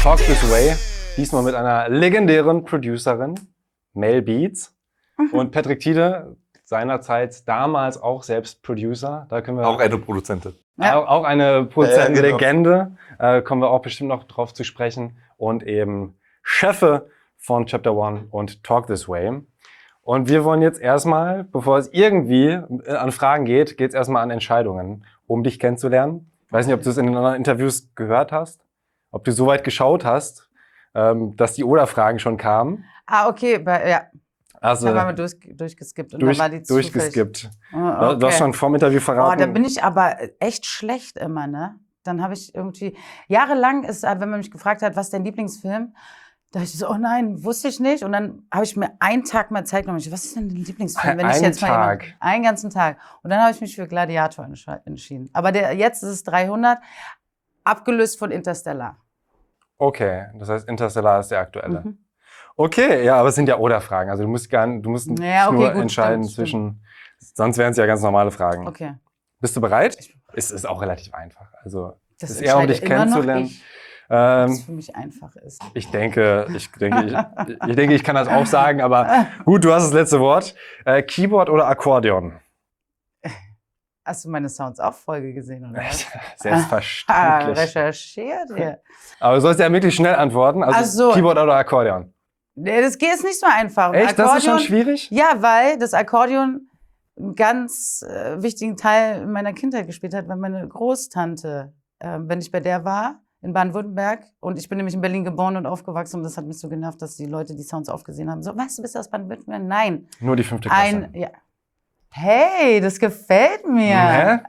Talk This Way, diesmal mit einer legendären Producerin, Mel Beats. Und Patrick Tiede, seinerzeit damals auch selbst Producer. Da können wir auch eine Produzentin. Auch eine Produzentenlegende. Genau. Kommen wir auch bestimmt noch drauf zu sprechen. Und eben Chefe von Chapter One und Talk This Way. Und wir wollen jetzt erstmal, bevor es irgendwie an Fragen geht, geht es erstmal an Entscheidungen, um dich kennenzulernen. Ich weiß nicht, ob du es in den anderen Interviews gehört hast, ob du so weit geschaut hast, dass die Oder-Fragen schon kamen. Ah, okay, ja. Also, da waren wir durchgeskippt und dann war die durchgeskippt. Okay. Du hast schon vorm Interview verraten. Oh, da bin ich aber echt schlecht immer, ne? Dann habe ich irgendwie, jahrelang ist, wenn man mich gefragt hat, was ist dein Lieblingsfilm? Da dachte ich so, oh nein, wusste ich nicht. Und dann habe ich mir einen Tag mal Zeit genommen. Was ist denn dein Lieblingsfilm? Einen ganzen Tag. Und dann habe ich mich für Gladiator entschieden. Aber jetzt ist es 300, abgelöst von Interstellar. Okay, das heißt, Interstellar ist der aktuelle. Mhm. Okay, ja, aber es sind ja Oder-Fragen. Also du musst nur entscheiden zwischen, sonst wären es ja ganz normale Fragen. Okay. Bist du bereit? Es ist auch relativ einfach. Also es ist eher, um dich kennenzulernen. Was für mich einfach ist. Ich denke, ich kann das auch sagen, aber gut, du hast das letzte Wort. Keyboard oder Akkordeon? Hast du meine Sounds-Auf-Folge gesehen, oder was? Selbstverständlich. Recherchiert hier. Aber du sollst ja wirklich schnell antworten. Also Keyboard oder Akkordeon? Nee, das geht nicht so einfach. Echt? Das ist schon schwierig? Ja, weil das Akkordeon einen ganz wichtigen Teil in meiner Kindheit gespielt hat, weil meine Großtante, wenn ich bei der war, in Baden-Württemberg, und ich bin nämlich in Berlin geboren und aufgewachsen, und das hat mich so genervt, dass die Leute die Sounds aufgesehen haben. So, weißt du, bist du aus Baden-Württemberg? Nein. Nur die 5. Klasse? Ja. Hey, das gefällt mir.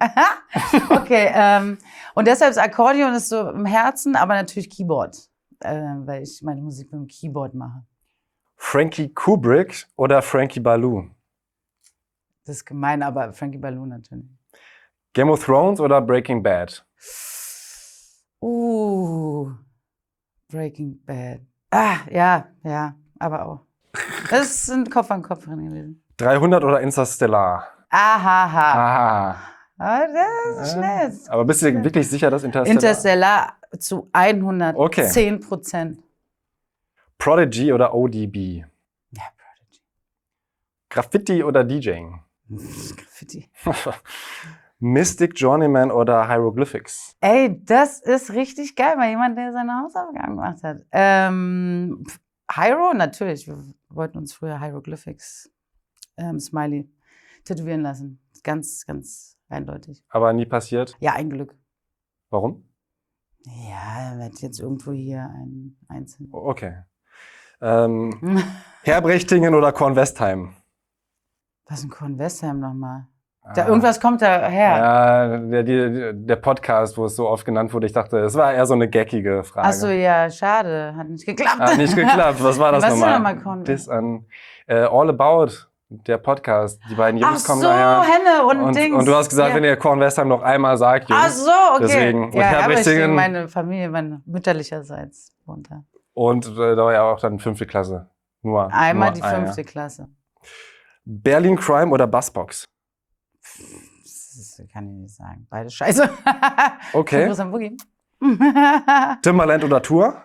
Okay, und deshalb ist Akkordeon ist so im Herzen, aber natürlich Keyboard, weil ich meine Musik mit dem Keyboard mache. Frankie Kubrick oder Frankie Ballou? Das ist gemein, aber Frankie Ballou natürlich. Game of Thrones oder Breaking Bad? Breaking Bad. Ja, aber auch. Das sind Kopf an Kopf drin gewesen. 300 oder Interstellar? Aha. Aber das ist schnell. Aber bist du wirklich sicher, dass Interstellar zu 110%. Prodigy oder ODB? Ja, Prodigy. Graffiti oder DJing? Graffiti. Mystic Journeyman oder Hieroglyphics? Ey, das ist richtig geil, mal jemand, der seine Hausaufgaben gemacht hat. Hyro, natürlich. Wir wollten uns früher Hieroglyphics Smiley tätowieren lassen. Ganz, ganz eindeutig. Aber nie passiert? Ja, ein Glück. Warum? Ja, er wird jetzt irgendwo hier ein Einzelnen. Okay. Herbrechtingen oder Kornwestheim? Was ist ein Kornwestheim nochmal? Irgendwas kommt da her. Ja, der Podcast, wo es so oft genannt wurde, ich dachte, es war eher so eine geckige Frage. Ach so, ja, schade. Hat nicht geklappt. Hat nicht geklappt. Was war das nochmal? Was ist nochmal Das an All About, der Podcast. Die beiden Jungs kommen daher. Henne und Dings. Und du hast gesagt, wenn ihr Kornwestheim noch einmal sagt, Jungs. Ach so, okay. Deswegen. Und Herbrechtingen. Meine Familie, meine mütterlicherseits wohnt da. Und da war ja auch dann 5. Klasse. Einmal die 5. Klasse. Berlin Crime oder Buzzbox? Das kann ich nicht sagen. Beide scheiße. Okay. Timbaland oder Tour?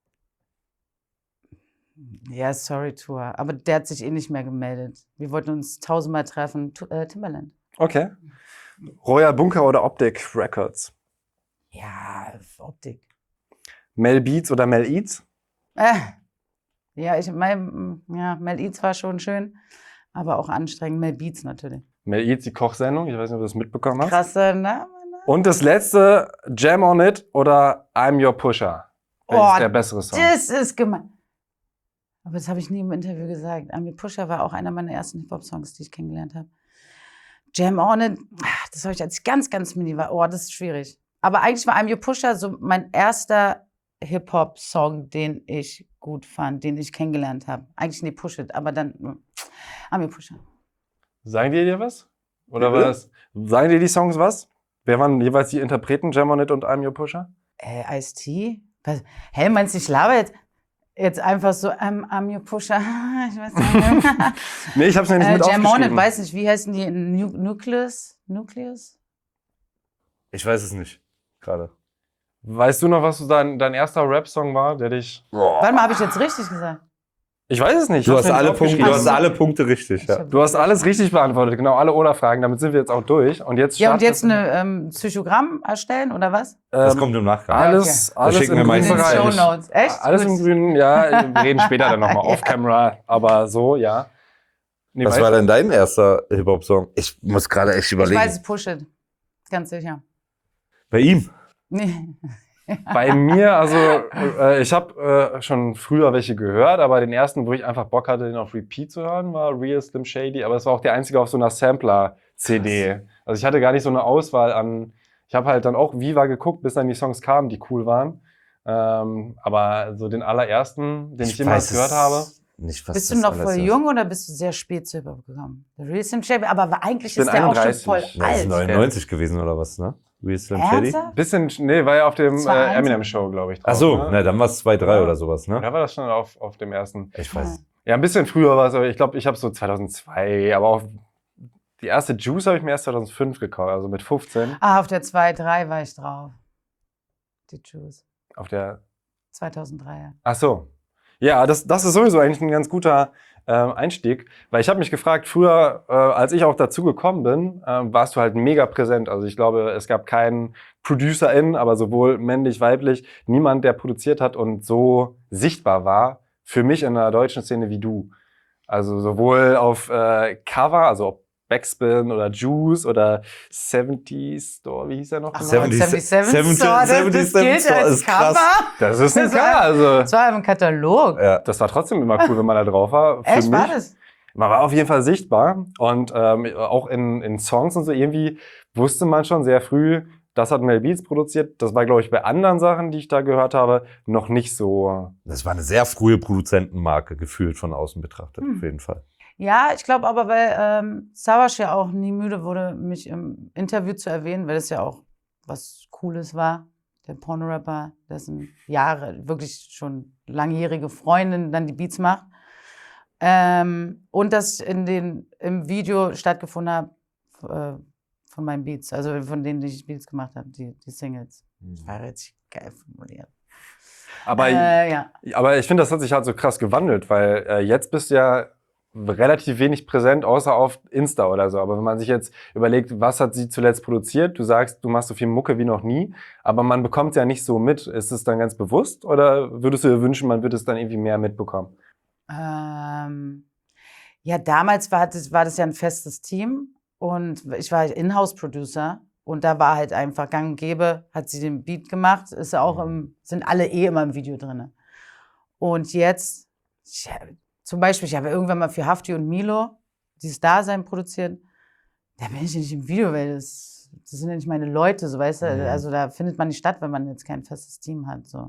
Ja, sorry, Tour. Aber der hat sich eh nicht mehr gemeldet. Wir wollten uns 1000-mal treffen. Timbaland. Okay. Royal Bunker oder Optic Records? Ja, Optik. Mel Beats oder Mel Eats? Ja, Mel Eats war schon schön, aber auch anstrengend. Mel Beats natürlich. Mel Eats, die Kochsendung. Ich weiß nicht, ob du das mitbekommen hast. Krasser Name. Und das letzte, Jam on It oder I'm Your Pusher? Welches ist der bessere Song? Das ist gemein. Aber das habe ich nie im Interview gesagt. I'm Your Pusher war auch einer meiner ersten Hip-Hop-Songs, die ich kennengelernt habe. Jam on It, das habe ich als ganz, ganz mini war. Oh, das ist schwierig. Aber eigentlich war I'm Your Pusher so mein erster Hip-Hop-Song, den ich gut fand, den ich kennengelernt habe. Eigentlich nie Push It, aber dann I'm Your Pusher. Sagen die dir was? Oder was? Sagen dir die Songs was? Wer waren jeweils die Interpreten, Jam on It und I'm Your Pusher? Ice-T? Hä, meinst du, ich laber jetzt einfach so I'm Your Pusher? Ich weiß nicht. Nee, ich hab's nämlich mit Jam aufgeschrieben. on It, weiß nicht, wie heißen die? Nucleus? Ich weiß es nicht, gerade. Weißt du noch, was so dein erster Rap-Song war, der dich... Warte mal, habe ich jetzt richtig gesagt? Ich weiß es nicht. Du Hast hast mir alle nicht Punkte, aufgeschrieben. du hast alle Punkte richtig. Ja. Du hast alles richtig beantwortet, genau, alle Oder-Fragen. Damit sind wir jetzt auch durch. Und jetzt Ja, und startet- jetzt eine Psychogramm erstellen, oder was? Das kommt im Nachgang. Alles, alles schicken im wir grünen In den meistens Bereich. Shownotes. Echt? Alles im Gut. grünen, ja, wir reden später dann nochmal off-camera, aber so, ja. Nee, Was weißt war du? denn dein erster Hip-Hop-Song? Ich muss gerade echt Ich überlegen. weiß, Push It. Ganz sicher. Bei ihm? Nee. Bei mir, also ich habe schon früher welche gehört, aber den ersten, wo ich einfach Bock hatte, den auf Repeat zu hören, war Real Slim Shady, aber es war auch der einzige auf so einer Sampler-CD. Also ich hatte gar nicht so eine Auswahl an, ich habe halt dann auch Viva geguckt, bis dann die Songs kamen, die cool waren. Aber so den allerersten, den ich jemals gehört habe. Nicht, was Bist du das noch alles voll ist. jung oder bist du sehr spät zu Hip-Hop gekommen? Der Real Slim Shady, aber eigentlich Ich bin ist der auch schon 31. voll Ja, das ist alt. 99 gewesen oder was, ne? Real Slim Shady? Ernsthaft? Bisschen, nee, war ja auf dem 2-1. Eminem-Show, glaube ich. Drauf, Ach so, ne? na, dann war es 2-3 Ja. oder sowas, ne? Oder war das schon auf dem ersten? Ich weiß. Ja, ein bisschen früher war es, aber ich glaube, ich habe so 2002, aber auch die erste Juice habe ich mir erst 2005 gekauft, also mit 15 Ah, auf der 2-3 war ich drauf. Die Juice. auf der... 2003. Ach so. Ja, das ist sowieso eigentlich ein ganz guter Einstieg, weil ich habe mich gefragt, früher, als ich auch dazu gekommen bin, warst du halt mega präsent. Also ich glaube, es gab keinen ProducerIn, aber sowohl männlich, weiblich, niemand, der produziert hat und so sichtbar war für mich in der deutschen Szene wie du. Also sowohl auf Cover, also ob Backspin oder Juice oder 70s Store, wie hieß er noch? Ach, genau? 77 Store, das 77 gilt Store als ist krass. Cover. Das ist ein Das war- Cover, also Das war im Katalog. Ja. das war trotzdem immer cool, wenn man da drauf war. Für Echt, mich. war das? Man war auf jeden Fall sichtbar und auch in Songs und so irgendwie wusste man schon sehr früh, das hat Mel Beats produziert. Das war, glaube ich, bei anderen Sachen, die ich da gehört habe, noch nicht so. Das war eine sehr frühe Produzentenmarke, gefühlt von außen betrachtet, auf jeden Fall. Ja, ich glaube aber, weil Savas ja auch nie müde wurde, mich im Interview zu erwähnen, weil das ja auch was Cooles war. Der Porno-Rapper, dessen Jahre, wirklich schon langjährige Freundin dann die Beats macht. Und das im Video stattgefunden hat von meinen Beats, also von denen, die ich Beats gemacht habe, die Singles. Das war richtig geil formuliert. Aber, Ja. aber ich finde, das hat sich halt so krass gewandelt, weil jetzt bist du ja relativ wenig präsent, außer auf Insta oder so. Aber wenn man sich jetzt überlegt, was hat sie zuletzt produziert, du sagst, du machst so viel Mucke wie noch nie, aber man bekommt es ja nicht so mit. Ist es dann ganz bewusst oder würdest du dir wünschen, man würde es dann irgendwie mehr mitbekommen? Ja, damals war das ja ein festes Team und ich war Inhouse-Producer und da war halt einfach gang und gäbe, hat sie den Beat gemacht, ist auch sind alle immer im Video drin. Und jetzt, zum Beispiel, ich habe irgendwann mal für Hafti und Milo dieses Dasein produziert, da bin ich nicht im Video, weil das sind ja nicht meine Leute, so weißt du, also da findet man nicht statt, wenn man jetzt kein festes Team hat, so.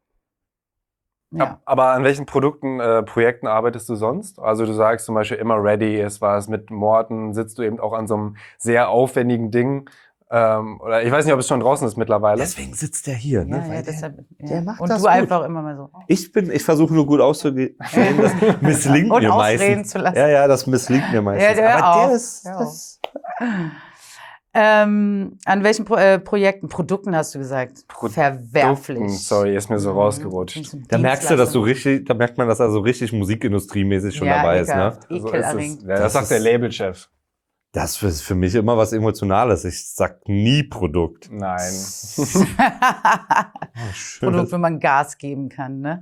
Ja. Aber an welchen Projekten arbeitest du sonst? Also du sagst zum Beispiel immer Ready, es war es mit Morten, sitzt du eben auch an so einem sehr aufwendigen Ding. Oder ich weiß nicht, ob es schon draußen ist mittlerweile. Deswegen sitzt der hier, ne? Ja, Weil deshalb, der macht und das du gut. einfach immer mal so. Ich versuche nur gut auszugehen. Das misslingt Und mir ausreden meistens. zu lassen. Ja, das misslingt mir meistens. Ja, hör Aber auf. der ist... Hör Das, An welchen Projekten, Produkten hast du gesagt? Verwerflich. Sorry, ist mir so rausgerutscht. da merkst du, dass du richtig, da merkt man, dass er so richtig musikindustriemäßig schon dabei ist, ne? Ekelhaft, So ist es. ekelerregend. Ja, das Das sagt der ist- Labelchef. Das ist für mich immer was Emotionales. Ich sag nie Produkt. Nein. Produkt, wenn man Gas geben kann, ne?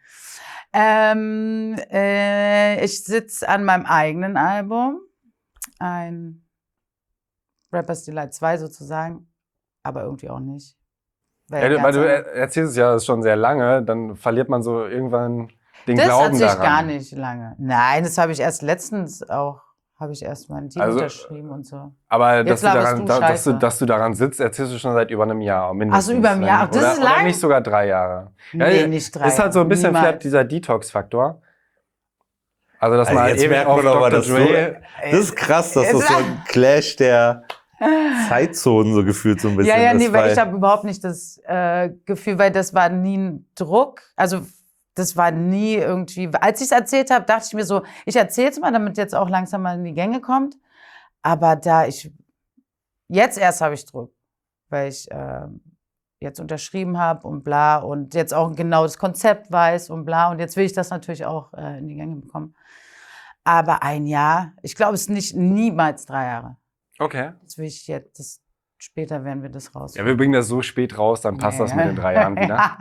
Ich sitze an meinem eigenen Album. Ein Rapper's Delight 2 sozusagen, aber irgendwie auch nicht. Ja, weil du erzählst es ja schon sehr lange, dann verliert man so irgendwann den das Glauben erzähl ich daran. gar nicht lange. Nein, das habe ich erst letztens auch, habe ich erst meinen Deal Also, unterschrieben und so. Aber Jetzt dass laberst du Scheiße. dass du daran sitzt, erzählst du schon seit über einem Jahr mindestens. Ach so, über einem Jahr. Das oder, ist oder lang? nicht sogar 3 Jahre. Nee, nicht 3. Ist halt so ein bisschen Niemals. vielleicht dieser Detox-Faktor. Also, dass Also man jetzt ewig merkt auf man aber, Dr. dass Dre... Das ist krass, dass das so ein Clash der Zeitzonen so gefühlt so ein bisschen Ja, ist. nee, weil ich habe überhaupt nicht das Gefühl, weil das war nie ein Druck. Also das war nie irgendwie, als ich es erzählt habe, dachte ich mir so, ich erzähle es mal, damit jetzt auch langsam mal in die Gänge kommt. Aber jetzt erst habe ich Druck, weil ich jetzt unterschrieben habe und bla und jetzt auch genau das Konzept weiß und bla und jetzt will ich das natürlich auch in die Gänge bekommen. Aber ein Jahr, ich glaube, es ist niemals 3 Jahre. Okay. Das will ich jetzt, später werden wir das raus. Ja, wir bringen das so spät raus, dann passt das mit den 3 Jahren wieder.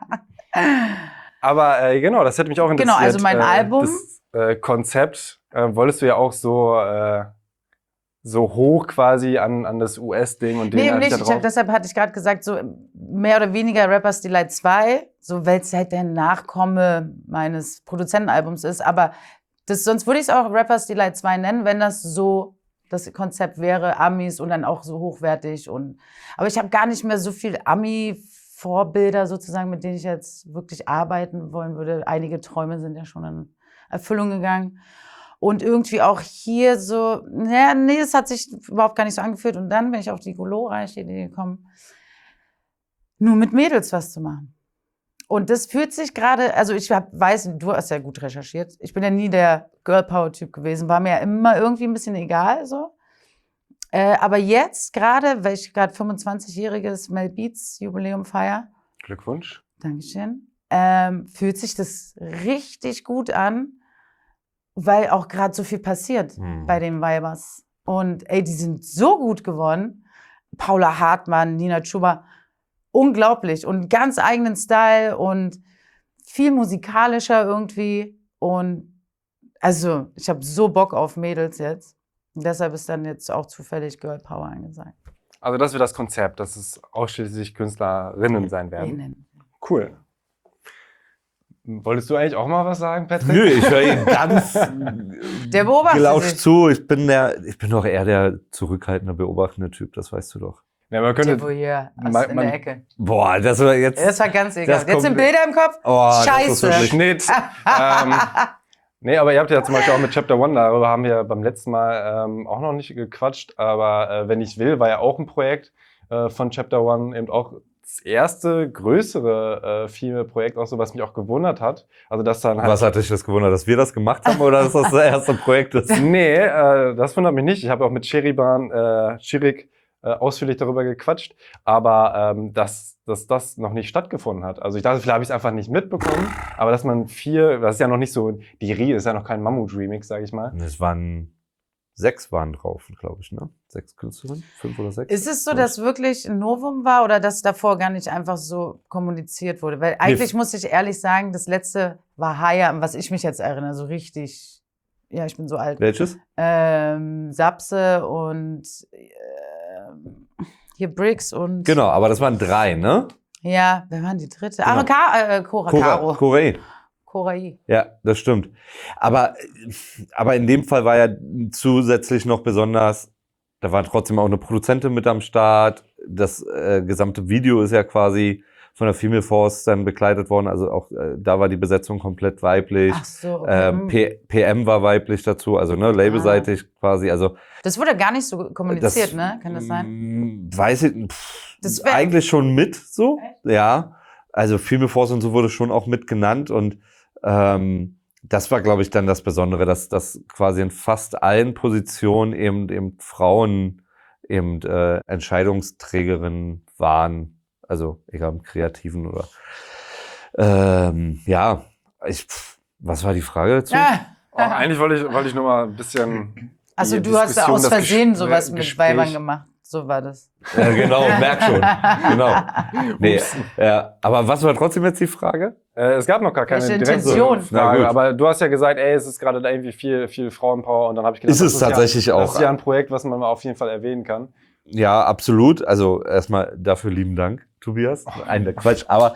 Aber genau, das hätte mich auch interessiert. Genau, also mein Album. Das Konzept wolltest du ja auch so hoch quasi an das US-Ding und den Nee, nicht. drauf. Deshalb hatte ich gerade gesagt, so mehr oder weniger Rappers Delight 2, so weil es halt der Nachkomme meines Produzentenalbums ist. Aber sonst würde ich es auch Rappers Delight 2 nennen, wenn das so das Konzept wäre, Amis und dann auch so hochwertig. Aber ich habe gar nicht mehr so viel Ami-Vorbilder sozusagen, mit denen ich jetzt wirklich arbeiten wollen würde. Einige Träume sind ja schon in Erfüllung gegangen. Und irgendwie auch hier so, nee, es hat sich überhaupt gar nicht so angefühlt. Und dann bin ich auf die glorreiche Idee gekommen, nur mit Mädels was zu machen. Und das fühlt sich gerade, also weiß, du hast ja gut recherchiert. Ich bin ja nie der Girl-Power-Typ gewesen, war mir ja immer irgendwie ein bisschen egal, so. Aber jetzt gerade, weil ich gerade 25-jähriges Mel Beats Jubiläum feiere. Glückwunsch. Dankeschön. Fühlt sich das richtig gut an, weil auch gerade so viel passiert bei den Weibers. Und ey, die sind so gut geworden. Paula Hartmann, Nina Chuba, unglaublich und ganz eigenen Style und viel musikalischer irgendwie. Und also, ich habe so Bock auf Mädels jetzt. Und deshalb ist dann jetzt auch zufällig Girl Power angesagt. Also das wird das Konzept, dass es ausschließlich Künstlerinnen sein werden. Cool. Wolltest du eigentlich auch mal was sagen, Patrick? Nö, ich höre ihn ganz Der beobachtet gelauscht sich. zu. Ich bin doch eher der zurückhaltende, beobachtende Typ, das weißt du doch. Ja, man könnte, Der wohl hier in der Ecke. Boah, das war jetzt... Das war ganz egal. Jetzt sind kommt- Bilder im Kopf. Oh, das ist Scheiße. wirklich- Schnitt. Nee, aber ihr habt ja zum Beispiel auch mit Chapter One, darüber haben wir beim letzten Mal auch noch nicht gequatscht, aber Wenn ich will, war ja auch ein Projekt von Chapter One, eben auch das erste größere Female-Projekt, auch so, was mich auch gewundert hat. Also dass dann halt Was hat dich das gewundert, dass wir das gemacht haben oder dass das erste Projekt ist? Nee, das wundert mich nicht. Ich habe auch mit Shirik ausführlich darüber gequatscht, aber dass das noch nicht stattgefunden hat. Also ich dachte, vielleicht habe ich es einfach nicht mitbekommen, aber dass man das ist ja noch nicht so, die Rie ist ja noch kein Mammut-Remix, sage ich mal. Es waren 6 drauf, glaube ich, ne? 6 Künstlerinnen, 5 oder 6. Ist es so, dass wirklich ein Novum war oder dass davor gar nicht einfach so kommuniziert wurde? Weil eigentlich muss ich ehrlich sagen, das letzte war Haya, an was ich mich jetzt erinnere, so richtig, ja, ich bin so alt. Welches? Sapse und hier Briggs und... Genau, aber das waren 3, ne? Ja, wer waren die dritte? Genau. Caro. Koray. Korai. Ja, das stimmt. Aber in dem Fall war ja zusätzlich noch besonders, da war trotzdem auch eine Produzentin mit am Start. Das gesamte Video ist ja quasi von der Female Force dann begleitet worden. Also auch da war die Besetzung komplett weiblich. Ach so, okay. PM war weiblich dazu, also ne, labelseitig quasi. Also das wurde gar nicht so kommuniziert, ne? Kann das sein? Weiß ich, eigentlich schon mit so. Echt? Ja, also Female Force und so wurde schon auch mit genannt und das war, glaube ich, dann das Besondere, dass quasi in fast allen Positionen eben Frauen eben Entscheidungsträgerinnen waren. Also egal im Kreativen oder ja, was war die Frage dazu? Eigentlich wollte ich nur mal ein bisschen. Also die du hast ja Diskussion, aus das Versehen sowas mit Gespräch. Weibern gemacht. So war das. Ja, genau, merk schon. Genau. Nee, ja, aber was war trotzdem jetzt die Frage? Es gab noch gar keine Welche direkte Intention? Frage, aber du hast ja gesagt, ey, es ist gerade da irgendwie viel Frauenpower und dann habe ich gedacht, Ist es tatsächlich ja, auch. Das ist ja ein Projekt, was man mal auf jeden Fall erwähnen kann. Ja, absolut. Also erstmal dafür lieben Dank, Tobias. Nein, Quatsch. Aber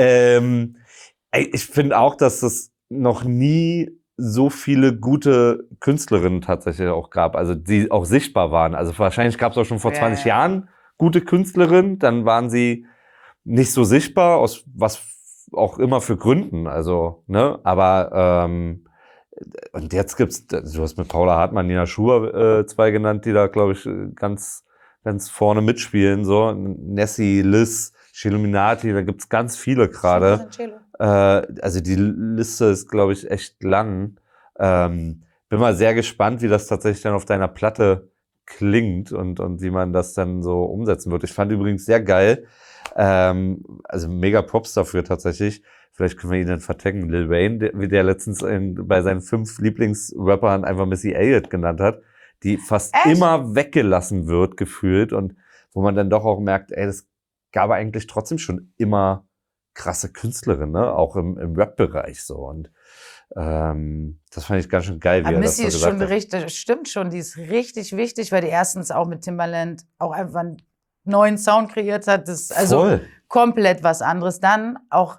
ich finde auch, dass es noch nie so viele gute Künstlerinnen tatsächlich auch gab, also die auch sichtbar waren. Also wahrscheinlich gab es auch schon vor 20 Jahren gute Künstlerinnen, dann waren sie nicht so sichtbar, aus was auch immer für Gründen. Also, ne, aber und jetzt gibt's, du hast mit Paula Hartmann, Nina Schur 2 genannt, die da, glaube ich, ganz vorne mitspielen. So Nessie, Liz, Illuminati, da gibt's ganz viele gerade. Also die Liste ist, glaube ich, echt lang. Bin mal sehr gespannt, wie das tatsächlich dann auf deiner Platte klingt und wie man das dann so umsetzen wird. Ich fand übrigens sehr geil, also mega Props dafür tatsächlich. Vielleicht können wir ihn dann vertaggen. Lil Wayne, wie der letztens bei seinen 5 Lieblingsrappern einfach Missy Elliott genannt hat, die fast immer weggelassen wird, gefühlt. Und wo man dann doch auch merkt, ey, das gab eigentlich trotzdem schon immer krasse Künstlerinnen, ne? Auch im Rap-Bereich so. Und das fand ich ganz schön geil, wie Aber er das Missy so ist gesagt schon hat. richtig, stimmt schon, die ist richtig wichtig, weil die erstens auch mit Timbaland auch einfach einen neuen Sound kreiert hat. Das ist also Voll. komplett was anderes. Dann auch,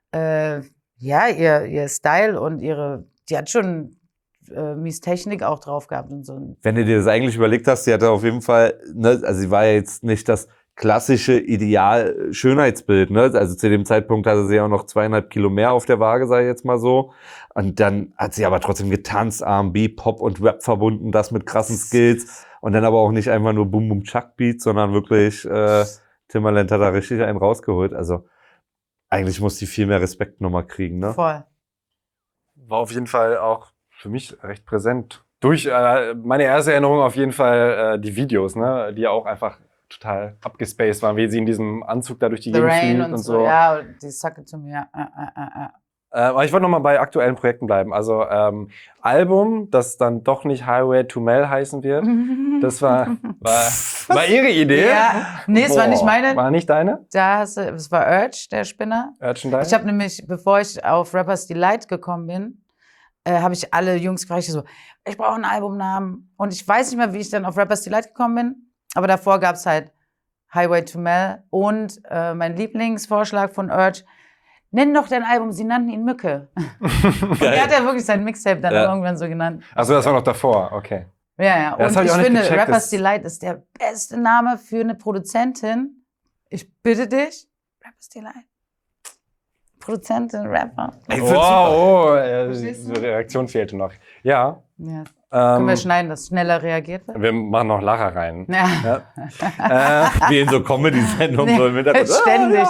ihr Style und die hat schon mies Technik auch drauf gehabt und so. Wenn du dir das eigentlich überlegt hast, sie hatte auf jeden Fall, ne, also sie war ja jetzt nicht das klassische Ideal-Schönheitsbild, ne? Also zu dem Zeitpunkt hatte sie auch noch 2,5 Kilo mehr auf der Waage, sag ich jetzt mal so. Und dann hat sie aber trotzdem getanzt, R&B, Pop und Rap verbunden, das mit krassen Skills. Und dann aber auch nicht einfach nur Boom Boom Chuck Beat, sondern wirklich Timbaland hat da richtig einen rausgeholt. Also eigentlich muss die viel mehr Respekt nochmal kriegen, ne? Voll. War auf jeden Fall auch für mich recht präsent. Durch meine erste Erinnerung auf jeden Fall die Videos, ne, die auch einfach total abgespaced waren, wie sie in diesem Anzug da durch die The Gegend Rain fliegt und so, ja, die Suck It To Me, ja. Aber ich wollte noch mal bei aktuellen Projekten bleiben. Also Album, das dann doch nicht Highway to Mel heißen wird. Das war ihre Idee. Ja, nee, es war nicht meine. War nicht deine? Es war Urge, der Spinner. Urchandise? Ich habe nämlich, bevor ich auf Rappers Delight gekommen bin, habe ich alle Jungs gefragt, so, ich brauche einen Albumnamen. Und ich weiß nicht mehr, wie ich dann auf Rappers Delight gekommen bin, aber davor gab es halt Highway to Mel und mein Lieblingsvorschlag von Urge, nenn doch dein Album, sie nannten ihn Mücke. Und er hat ja wirklich sein Mixtape dann irgendwann so genannt. Achso, das war noch davor, okay. Ja. Das Und hab ich auch nicht finde, gecheckt, Rappers das- Delight ist der beste Name für eine Produzentin. Ich bitte dich, Rappers Delight. Produzentin, Rapper. Ey, Verstehst die du? Reaktion fehlte noch. Ja. Ja. Können wir schneiden, dass schneller reagiert wird? wir machen noch Lacher rein. Ja. Wie in so Comedy-Sendungen so im Hintergrund. Ständig.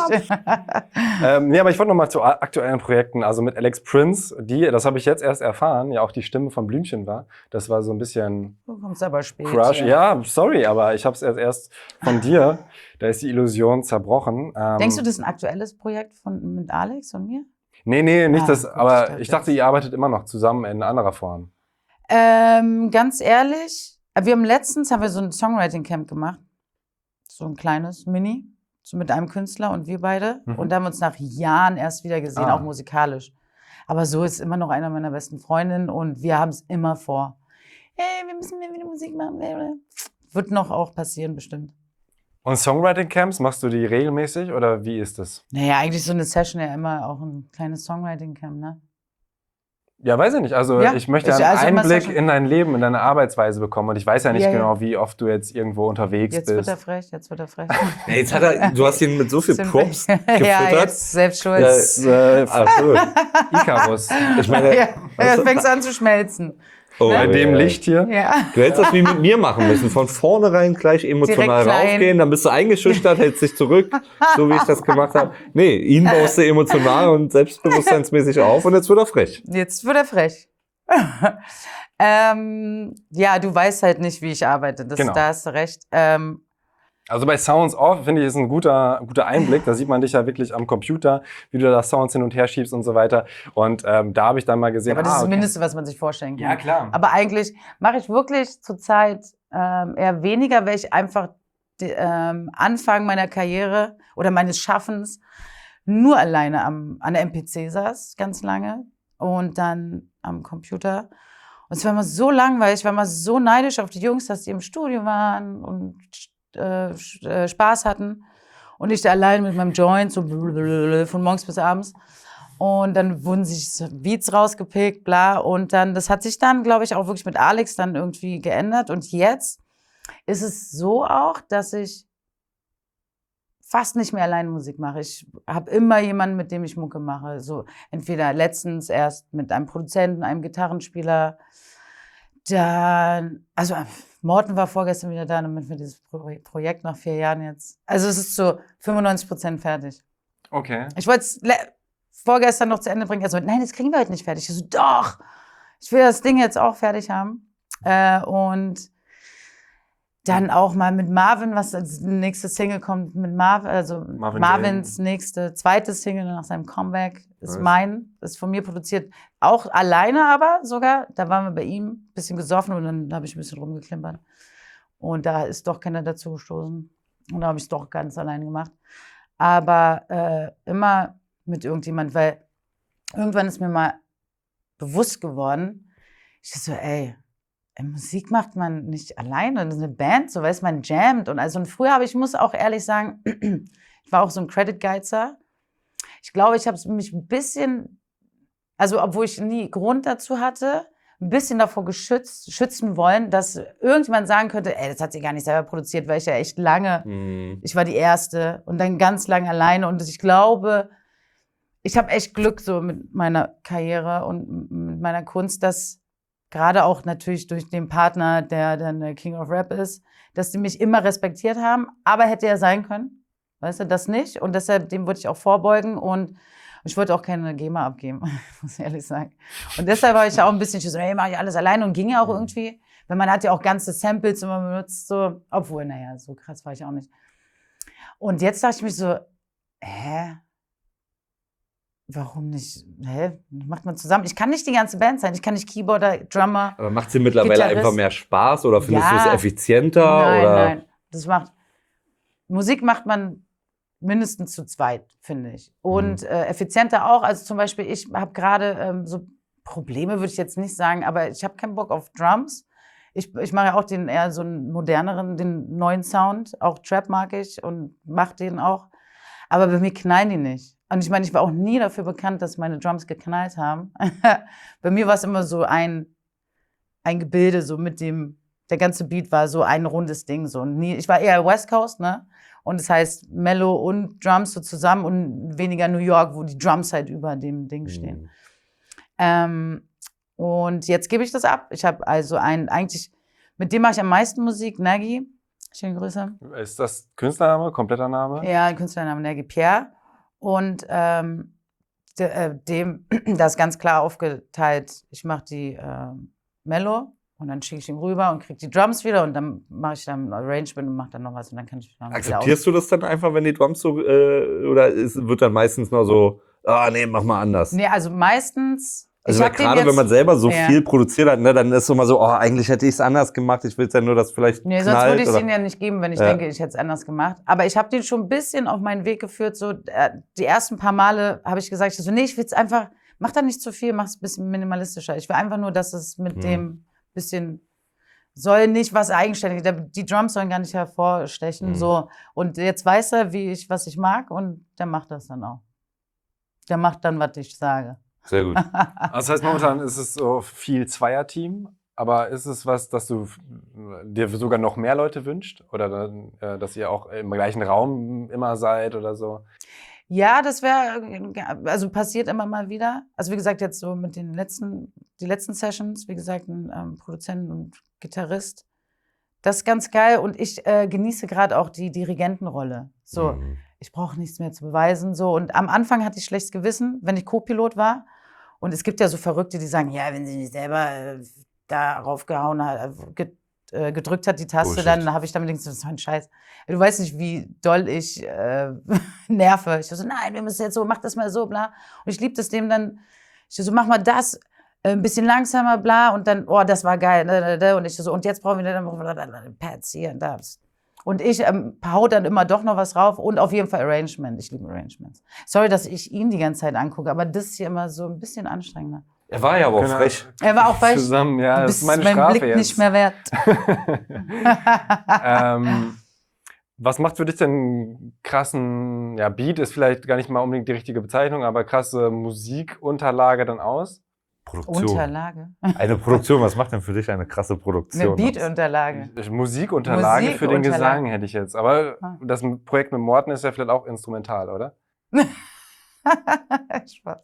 Nee, aber ich wollte noch mal zu aktuellen Projekten. Also mit Alex Prince, das habe ich jetzt erst erfahren, ja auch die Stimme von Blümchen war. Das war so ein bisschen Du kommst aber spät. Crush. Ja, sorry, aber ich habe es erst von dir. Da ist die Illusion zerbrochen. Denkst du, das ist ein aktuelles Projekt mit Alex und mir? Nee, nicht Ah, das. gut, Aber ich ich dachte, ihr arbeitet immer noch zusammen in anderer Form. Ganz ehrlich, haben wir so ein Songwriting-Camp gemacht. So ein kleines Mini. So mit einem Künstler und wir beide. Mhm. Und da haben wir uns nach Jahren erst wieder gesehen, Ah. auch musikalisch. Aber so ist immer noch einer meiner besten Freundinnen und wir haben es immer vor. Hey, wir müssen mehr wieder Musik machen. Wird noch auch passieren, bestimmt. Und Songwriting-Camps, machst du die regelmäßig oder wie ist das? Naja, eigentlich so eine Session ja immer auch ein kleines Songwriting-Camp, ne? Ja, weiß ich nicht. Also Ja, ich möchte also einen immer Einblick Session. in dein Leben, in deine Arbeitsweise bekommen. Und ich weiß ja nicht Ja, ja. genau, wie oft du jetzt irgendwo unterwegs Jetzt wird bist. er frech, jetzt wird er frech. Ey, jetzt du hast ihn mit so viel Props Ja, gefüttert. jetzt selbst schuld. Das Ach so. Icarus. Ich meine, Ja, jetzt fängst du an zu schmelzen. oh, Bei dem Licht hier. Ja. Du hättest das wie mit mir machen müssen. Von vornherein gleich emotional Direkt klein. raufgehen, dann bist du eingeschüchtert, hältst dich zurück, so wie ich das gemacht habe. Nee, ihn baust du emotional und selbstbewusstseinsmäßig auf und jetzt wird er frech. Jetzt wird er frech. Ja, du weißt halt nicht, wie ich arbeite. Genau. Da hast du recht. Also bei Sounds Off, finde ich, ist ein guter Einblick. Da sieht man dich ja wirklich am Computer, wie du da Sounds hin und her schiebst und so weiter. Und da habe ich dann mal gesehen, aber das ist das okay. Mindeste, was man sich vorstellen kann. Ja, klar. Aber eigentlich mache ich wirklich zurzeit eher weniger, weil ich einfach Anfang meiner Karriere oder meines Schaffens nur alleine an der MPC saß, ganz lange. Und dann am Computer. Und es war immer so langweilig, ich war immer so neidisch auf die Jungs, dass die im Studio waren und Spaß hatten. Und ich da allein mit meinem Joint, so von morgens bis abends. Und dann wurden sich so Beats rausgepickt, bla. Und dann, das hat sich dann, glaube ich, auch wirklich mit Alex dann irgendwie geändert. Und jetzt ist es so auch, dass ich fast nicht mehr allein Musik mache. Ich habe immer jemanden, mit dem ich Mucke mache. So entweder letztens erst mit einem Produzenten, einem Gitarrenspieler. Dann, also Morten war vorgestern wieder da, damit wir dieses Projekt nach 4 Jahren jetzt. Also es ist so 95% fertig. Okay. Ich wollte es vorgestern noch zu Ende bringen. Also nein, das kriegen wir heute nicht fertig. Ich so, doch, ich will das Ding jetzt auch fertig haben. Und Dann auch mal mit Marvin, was als nächste Single kommt mit Marvin, also Marvins nächste, zweite Single nach seinem Comeback ist ist von mir produziert. Auch alleine aber sogar, da waren wir bei ihm, ein bisschen gesoffen und dann habe ich ein bisschen rumgeklimpert. Und da ist doch keiner dazu gestoßen. Und da habe ich es doch ganz allein gemacht. Aber immer mit irgendjemand, weil irgendwann ist mir mal bewusst geworden, ich so, ey, Musik macht man nicht alleine, das ist eine Band, so weiß man jammt. Und früher habe ich muss auch ehrlich sagen, ich war auch so ein Credit-Geizer. Ich glaube, ich habe mich ein bisschen, also obwohl ich nie Grund dazu hatte, ein bisschen davor schützen wollen, dass irgendjemand sagen könnte, ey, das hat sie gar nicht selber produziert, weil ich ja echt lange, ich war die Erste und dann ganz lange alleine. Und ich glaube, ich habe echt Glück so mit meiner Karriere und mit meiner Kunst, dass gerade auch natürlich durch den Partner, der dann der King of Rap ist, dass die mich immer respektiert haben, aber hätte er sein können, weißt du, das nicht. Und deshalb, dem würde ich auch vorbeugen und ich wollte auch keine GEMA abgeben, muss ich ehrlich sagen. Und deshalb war ich ja auch ein bisschen so, hey, mach ich alles alleine und ging ja auch irgendwie, weil man hat ja auch ganze Samples immer benutzt, so, obwohl, naja, so krass war ich auch nicht. Und jetzt dachte ich mich so, warum nicht? Macht man zusammen? Ich kann nicht die ganze Band sein. Ich kann nicht Keyboarder, Drummer. Aber macht sie mittlerweile Gitarrist. einfach mehr Spaß oder findest du es Ja. effizienter? Nein, oder? nein. Musik macht man mindestens zu zweit, finde ich. Und effizienter auch. Also zum Beispiel, ich habe gerade so Probleme, würde ich jetzt nicht sagen, aber ich habe keinen Bock auf Drums. Ich mache ja auch den eher so einen moderneren, den neuen Sound. Auch Trap mag ich und mache den auch. Aber bei mir knallen die nicht. Und ich meine, ich war auch nie dafür bekannt, dass meine Drums geknallt haben. Bei mir war es immer so ein Gebilde, so mit dem, der ganze Beat war so ein rundes Ding. So. Und ich war eher West Coast, ne? Und das heißt Mellow und Drums so zusammen und weniger New York, wo die Drums halt über dem Ding stehen. Und jetzt gebe ich das ab. Ich habe also eigentlich, mit dem mache ich am meisten Musik, Nagy. Schöne Grüße. Ist das Künstlername, kompletter Name? Ja, Künstlername Nagy Pierre. Und dem, das ist ganz klar aufgeteilt, ich mache die Mellow und dann schicke ich ihm rüber und kriege die Drums wieder und dann mache ich dann ein Arrangement und mache dann noch was und dann kann ich dann Akzeptierst du das dann einfach, wenn die Drums so, oder wird dann meistens noch so, nee, mach mal anders? Nee, also meistens. Also gerade wenn man selber so viel produziert hat, ne, dann ist es immer so, eigentlich hätte ich es anders gemacht, ich will es ja nur, dass vielleicht nee, knallt. Sonst würde ich es oder? ihnen ja nicht geben, wenn ich denke, ich hätte es anders gemacht. Aber ich habe den schon ein bisschen auf meinen Weg geführt. So die ersten paar Male habe ich gesagt, nee, ich will es einfach, mach da nicht zu viel, mach es ein bisschen minimalistischer. Ich will einfach nur, dass es mit dem bisschen soll nicht was Eigenständiges, die Drums sollen gar nicht hervorstechen. So. Und jetzt weiß er, was ich mag und der macht das dann auch. Der macht dann, was ich sage. Sehr gut. Also das heißt, momentan ist es so viel Zweierteam, aber ist es was, dass du dir sogar noch mehr Leute wünscht? Oder dann, dass ihr auch im gleichen Raum immer seid oder so? Ja, das wäre, also passiert immer mal wieder. Also wie gesagt, jetzt so mit die letzten Sessions, wie gesagt, ein Produzent und Gitarrist. Das ist ganz geil und ich genieße gerade auch die Dirigentenrolle. So, ich brauche nichts mehr zu beweisen. So. Und am Anfang hatte ich schlechtes Gewissen, wenn ich Co-Pilot war. Und es gibt ja so Verrückte, die sagen, ja, wenn sie nicht selber darauf gehauen hat, gedrückt hat, die Taste, dann habe ich damit gedacht, das ist so ein Scheiß. Du weißt nicht, wie doll ich nerve. Ich so, nein, wir müssen jetzt so, mach das mal so, bla. Und ich liebe das dem dann, ich so, mach mal das, ein bisschen langsamer, bla. Und dann, oh, das war geil. Und ich so, und jetzt brauchen wir dann Pads hier und da. Und ich hau dann immer doch noch was drauf und auf jeden Fall Arrangement. Ich liebe Arrangements. Sorry, dass ich ihn die ganze Zeit angucke, aber das ist hier immer so ein bisschen anstrengender. Er war ja aber auch frech. Er war auch frech. Zusammen, ja, das ist meine mein Strafe Blick jetzt. nicht mehr wert. Was macht für dich denn krassen, ja, Beat ist vielleicht gar nicht mal unbedingt die richtige Bezeichnung, aber krasse Musikunterlage dann aus? Produktion. Unterlage. Eine Produktion, was macht denn für dich eine krasse Produktion? Eine Beat-Unterlage. Musikunterlage für den Musikunterlage. Gesang hätte ich jetzt. Aber das Projekt mit Morten ist ja vielleicht auch instrumental, oder? Spaß.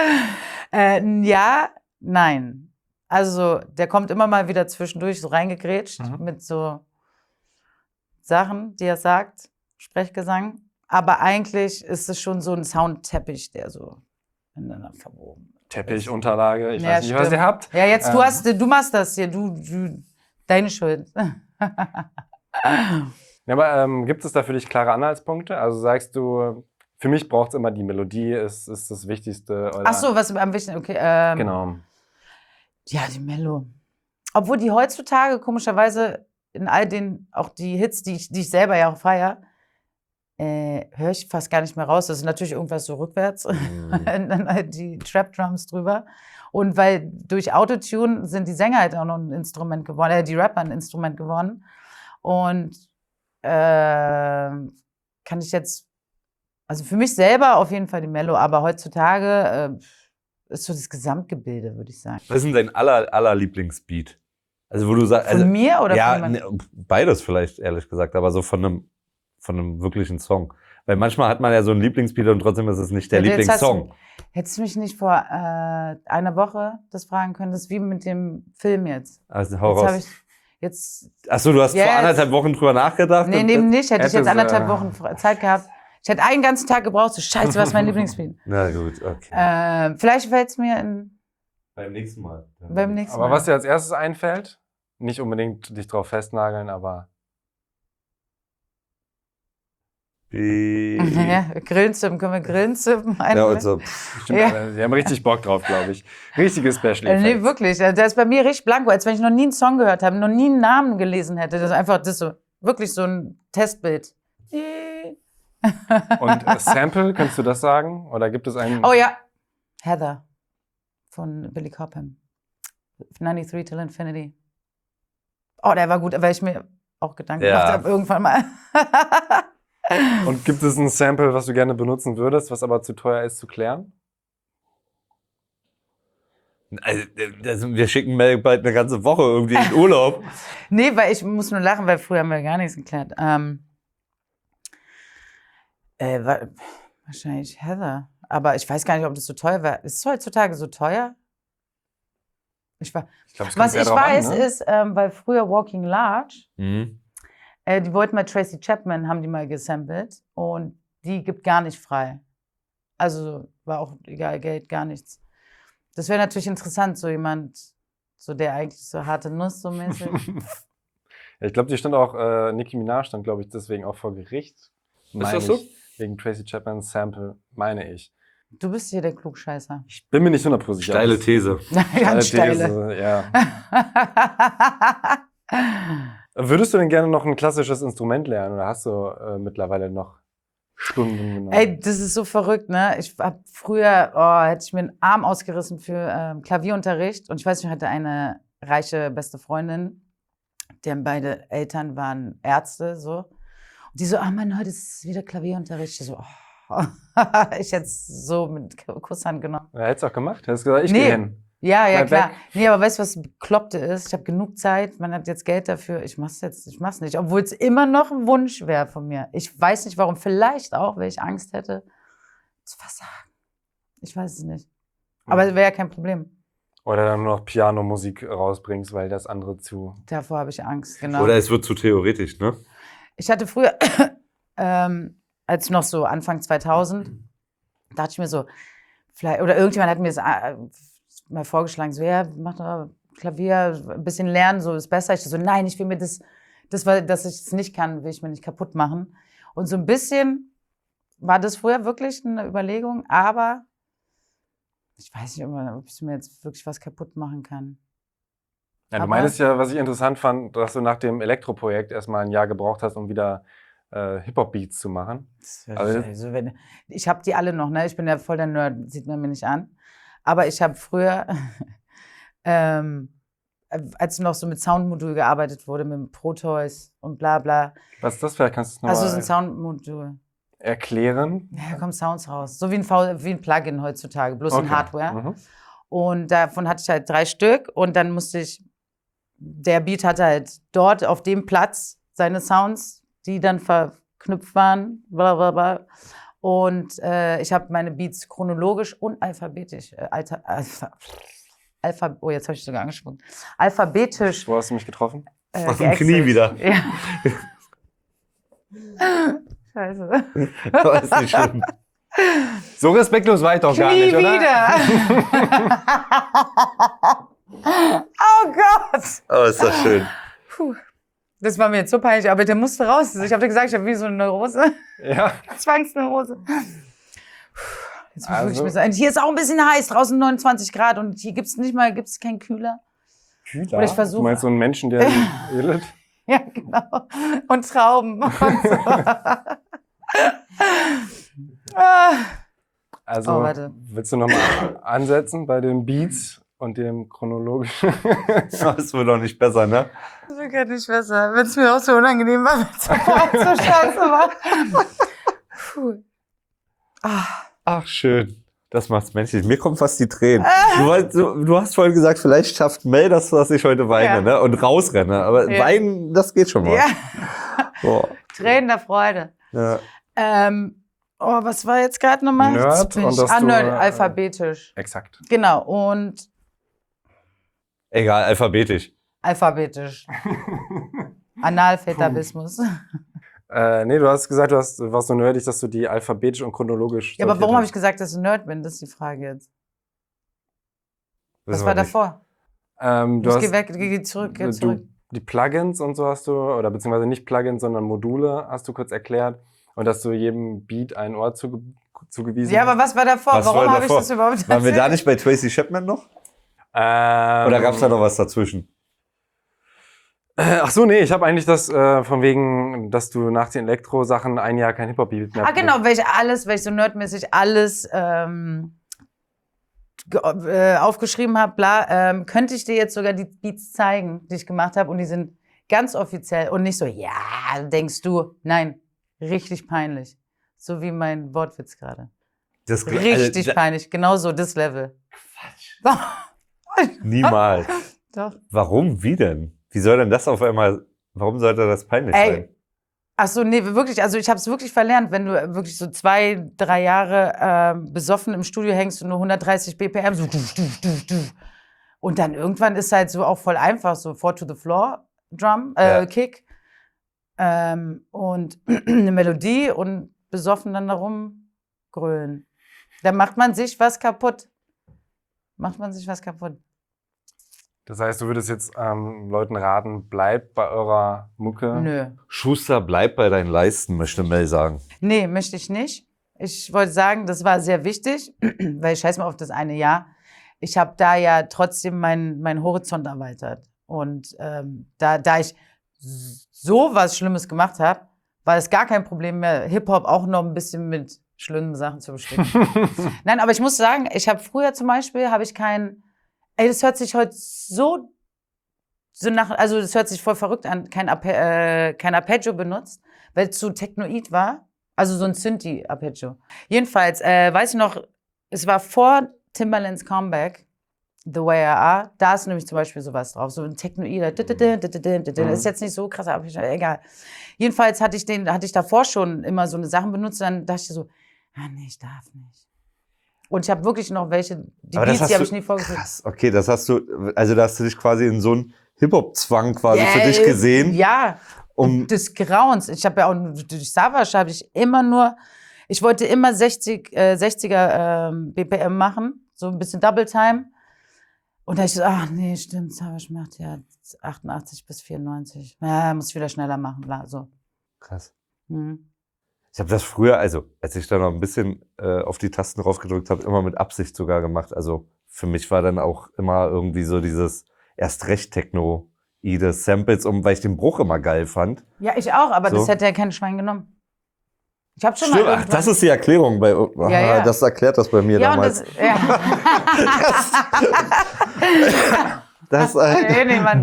Ja, nein. Also, der kommt immer mal wieder zwischendurch so reingegrätscht mit so Sachen, die er sagt, Sprechgesang. Aber eigentlich ist es schon so ein Soundteppich, der so miteinander verwoben ist. Teppichunterlage, ich Ja, weiß nicht, was stimmt. ihr habt. Ja, jetzt du machst das hier, du deine Schuld. Ja, aber gibt es da für dich klare Anhaltspunkte? Also sagst du, für mich braucht es immer die Melodie, ist das Wichtigste? Oder? Ach so, was am wichtigsten, okay. Genau. Ja, die Mello. Obwohl die heutzutage komischerweise in all den, auch die Hits, die ich selber ja auch feiere, höre ich fast gar nicht mehr raus. Das ist natürlich irgendwas so rückwärts. Und dann halt die Trap-Drums drüber. Und weil durch Autotune sind die Sänger halt auch noch ein Instrument geworden, die Rapper ein Instrument geworden. Und kann ich jetzt, also für mich selber auf jeden Fall die Mello, aber heutzutage ist so das Gesamtgebilde, würde ich sagen. Was ist denn dein aller Lieblingsbeat? Also wo du sagst, Von mir oder ja, von jemandem? beides vielleicht, ehrlich gesagt, aber so von einem wirklichen Song. Weil manchmal hat man ja so einen Lieblingsbeat und trotzdem ist es nicht der Jetzt Lieblingssong. Hättest du mich nicht vor einer Woche das fragen können, das ist wie mit dem Film jetzt. Also hau Jetzt habe raus. ich jetzt. Achso, du hast Yes. vor 1,5 Wochen drüber nachgedacht? Nee, eben nicht. Hätte ich jetzt hätte 1,5 Wochen Zeit gehabt. Ich hätte einen ganzen Tag gebraucht. So, Scheiße, was ist mein Lieblingsspiel? Na gut, okay. Vielleicht fällt es mir Beim nächsten Mal. beim nächsten Aber Mal. was dir als erstes einfällt, nicht unbedingt dich drauf festnageln, aber Ja, Grillenzüppen, können wir Grillenzüppen Ja, und einbringen? so. stimmt, Ja. die haben richtig Bock drauf, glaube ich. Richtige Special Nee, Effects. wirklich. Der ist bei mir richtig blanko, als wenn ich noch nie einen Song gehört habe, noch nie einen Namen gelesen hätte. Das ist einfach so, wirklich so ein Testbild. Und Sample, kannst du das sagen? Oder gibt es einen? Oh ja, Heather von Billy Cobham. 93 Till Infinity. Oh, der war gut, weil ich mir auch Gedanken Ja. gemacht habe, irgendwann mal. Und gibt es ein Sample, was du gerne benutzen würdest, was aber zu teuer ist zu klären? Also, wir schicken Mel bald eine ganze Woche irgendwie in Urlaub. Nee, weil ich muss nur lachen, weil früher haben wir gar nichts geklärt. Wahrscheinlich Heather. Aber ich weiß gar nicht, ob das so teuer war. Ist es heutzutage so teuer? Ich glaube, es kommt Was sehr ich drauf weiß, an, ne? ist, weil früher Walking Large, Mhm. die wollten mal Tracy Chapman, haben die mal gesampelt. Und die gibt gar nicht frei. Also war auch egal, Geld, gar nichts. Das wäre natürlich interessant, so jemand, so der eigentlich so harte Nuss so mäßig. Ja, ich glaube, die stand auch, Nicki Minaj stand, glaube ich, deswegen auch vor Gericht. Meine das so? ich, wegen Tracy Chapman's Sample, meine ich. Du bist hier der Klugscheißer. Ich bin mir nicht 100% sicher. Steile These. Ganz Steile steile. These, ja. Würdest du denn gerne noch ein klassisches Instrument lernen oder hast du mittlerweile noch Stunden genommen? Ey, das ist so verrückt, ne? Ich hab früher, hätte ich mir einen Arm ausgerissen für Klavierunterricht. Und ich weiß, ich hatte eine reiche beste Freundin, deren beide Eltern waren Ärzte, so. Und die so, Mann, heute ist wieder Klavierunterricht. Ich so, ich hätte es so mit Kusshand genommen. Ja, hättest du auch gemacht? Hättest du gesagt, ich Nee. gehe hin. Ja, Bleib klar. weg. Nee, aber weißt du, was Bekloppte ist? Ich habe genug Zeit, man hat jetzt Geld dafür. Ich mach's nicht. Obwohl es immer noch ein Wunsch wäre von mir. Ich weiß nicht warum. Vielleicht auch, weil ich Angst hätte, zu versagen. Ich weiß es nicht. Aber es wäre ja kein Problem. Oder dann nur noch Pianomusik rausbringst, weil das andere zu... Davor habe ich Angst, genau. Oder es wird zu theoretisch, ne? Ich hatte früher, als noch so Anfang 2000, dachte ich mir so, vielleicht, oder irgendjemand hat mir das mal vorgeschlagen, so, ja, mach doch Klavier, ein bisschen lernen, so ist besser. Ich so, nein, ich will mir dass ich es nicht kann, will ich mir nicht kaputt machen. Und so ein bisschen war das früher wirklich eine Überlegung, aber ich weiß nicht, ob ich mir jetzt wirklich was kaputt machen kann. Ja, du Aber- meinst ja, was ich interessant fand, dass du nach dem Elektroprojekt erstmal ein Jahr gebraucht hast, um wieder Hip-Hop-Beats zu machen. Also ich habe die alle noch, ne? Ich bin ja voll der Nerd, sieht man mir nicht an. Aber ich habe früher, als noch so mit Soundmodul gearbeitet wurde, mit Pro Toys und bla bla. Was ist das? Vielleicht kannst du es Also es ist ein nochmal Soundmodul. erklären. Ja, da kommen Sounds raus. So wie ein Plugin heutzutage, bloß in Okay. Hardware. Mhm. Und davon hatte ich halt 3 Stück und dann der Beat hatte halt dort auf dem Platz seine Sounds, die dann verknüpft waren, blablabla. Und ich habe meine Beats chronologisch und alphabetisch, oh, jetzt habe ich sogar angesprochen, alphabetisch Wo hast du mich getroffen? Auf dem Knie wieder. Ja. Scheiße. Aber ist nicht schlimm. So respektlos war ich doch gar Nie nicht, oder? wieder. Oh Gott. Aber ist das schön. Puh. Das war mir jetzt so peinlich, aber der musste raus. Ich habe dir gesagt, ich habe wie so eine Neurose. Ja. Zwangsneurose. Jetzt muss ich Also- wirklich sagen. Hier ist auch ein bisschen heiß, draußen 29 Grad und hier gibt's keinen Kühler. Kühler? Oder ich versuche- Du meinst so einen Menschen, der edelt? Ja, genau. Und Trauben und so. Ah. Also, Oh, warte. willst du nochmal ansetzen bei den Beats und dem chronologischen? Das wird doch nicht besser, ne? Das wird gar nicht besser. Wenn es mir auch so unangenehm war, wenn es so scheiße war. Puh. Ah. Ach, schön. Das macht's menschlich. Mir kommen fast die Tränen. Du hast vorhin gesagt, vielleicht schafft Mel das, dass ich heute weine, Ja. ne? Und rausrenne. Aber Ja. weinen, das geht schon mal. Ja, Boah. Tränen der Freude. Ja. Was war jetzt gerade nochmal? Nerd Jetzt bin und ich- dass du, Nerd, alphabetisch. Exakt. Genau, und Egal, alphabetisch. alphabetisch. Analphabetismus. Nee, du hast gesagt, du warst so nerdig, dass du die alphabetisch und chronologisch. Ja, aber sortiert warum habe hast. ich gesagt, dass ich ein Nerd bin? Das ist die Frage jetzt. Was Wissen war wir nicht. davor? Du hast Geh zurück, geh zurück. die Plugins und so hast du, oder beziehungsweise nicht Plugins, sondern Module hast du kurz erklärt. Und dass du jedem Beat einen Ort zugewiesen Ja, aber was war davor? Was Warum war habe ich davor? das überhaupt Waren wir da erzählt? nicht bei Tracy Chapman noch? Oder Oder gab's da noch was dazwischen? Ach so, nee, ich habe eigentlich das von wegen, dass du nach den Elektro-Sachen ein Jahr kein Hip-Hop-Beat mehr. Ah, genau, weil ich so nerdmäßig alles aufgeschrieben habe, bla, könnte ich dir jetzt sogar die Beats zeigen, die ich gemacht habe und die sind ganz offiziell und nicht so, ja, denkst du, nein, richtig peinlich. So wie mein Wortwitz gerade. Das, Richtig also, peinlich, genau so, das Level. niemals. Doch. Warum? Wie denn? Wie soll denn das auf einmal, warum sollte das peinlich sein? Ey, ach so, nee, wirklich, also ich habe es wirklich verlernt, wenn du wirklich so 2, 3 Jahre besoffen im Studio hängst und nur 130 BPM, so und dann irgendwann ist halt so auch voll einfach, so 4 to the floor Drum, Ja. Kick und eine Melodie und besoffen dann da rumgrölen. Da macht man sich was kaputt. Das heißt, du würdest jetzt Leuten raten, bleibt bei eurer Mucke. Nö. Schuster, bleib bei deinen Leisten, möchte Mel sagen. Nee, möchte ich nicht. Ich wollte sagen, das war sehr wichtig, weil ich scheiß mal auf das eine Jahr. Ich habe da ja trotzdem meinen Horizont erweitert. Und da ich so was Schlimmes gemacht habe, war es gar kein Problem mehr, Hip-Hop auch noch ein bisschen mit schlimmen Sachen zu besticken. Nein, aber ich muss sagen, ich habe früher zum Beispiel, das hört sich heute so nach, also das hört sich voll verrückt an, kein Arpeggio benutzt, weil es zu technoid war. Also so ein Synthi-Arpeggio. Jedenfalls, weiß ich noch, es war vor Timbalands Comeback, The Way I Are, da ist nämlich zum Beispiel sowas drauf, so ein technoider, das ist jetzt nicht so krass, aber egal. Jedenfalls hatte ich davor schon immer so eine Sachen benutzt, dann dachte ich so, nee, ich darf nicht. Und ich habe wirklich noch welche, die Aber das Beats, hast die habe du- ich nie vorgeführt. Krass, okay, da hast du dich quasi in so einen Hip-Hop-Zwang quasi für dich gesehen. Ja, Um, des Grauens. Ich habe ja auch durch Savage habe ich ich wollte immer 60er BPM machen, so ein bisschen Double Time. Und da ich so, ach nee, stimmt, Savage macht ja 88 bis 94. Ja, muss ich wieder schneller machen, bla, so. krass. Mhm. Ich habe das früher, also als ich da noch ein bisschen auf die Tasten draufgedrückt habe, immer mit Absicht sogar gemacht. Also für mich war dann auch immer irgendwie so dieses erst recht Techno-ide Samples, weil ich den Bruch immer geil fand. Ja, ich auch, aber So. das hätte ja kein Schwein genommen. Ich habe schon Stimmt, mal ach, irgendwann- das ist die Erklärung. Ja. Das erklärt das bei mir ja, und damals. das, ja. Nee, Mann.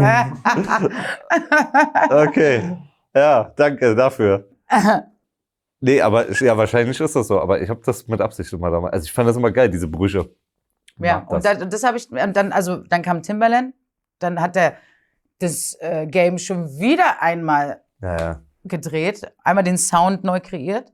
Okay. Ja, danke dafür. Nee, aber ja, wahrscheinlich ist das so. Aber ich habe das mit Absicht immer damals. Also ich fand das immer geil, diese Brüche. Ja, Mag das. und das habe ich, und dann kam Timbaland, dann hat er das Game schon wieder einmal Ja, ja. gedreht, einmal den Sound neu kreiert,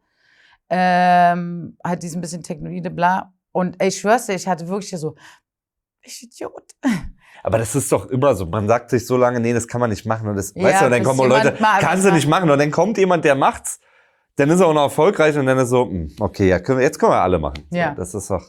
hat diesen bisschen Technoide, bla. Und ich schwör's dir, ich hatte wirklich so, ich Idiot. Aber das ist doch immer so. Man sagt sich so lange, nee, das kann man nicht machen. Und das, Ja, weißt du, und dann bis kommen auch jemand Leute, mal kannst du nicht machen. Und dann kommt jemand, der macht's. Dann ist er auch noch erfolgreich und dann ist so, okay, ja, jetzt können wir alle machen. Ja. So, das ist doch.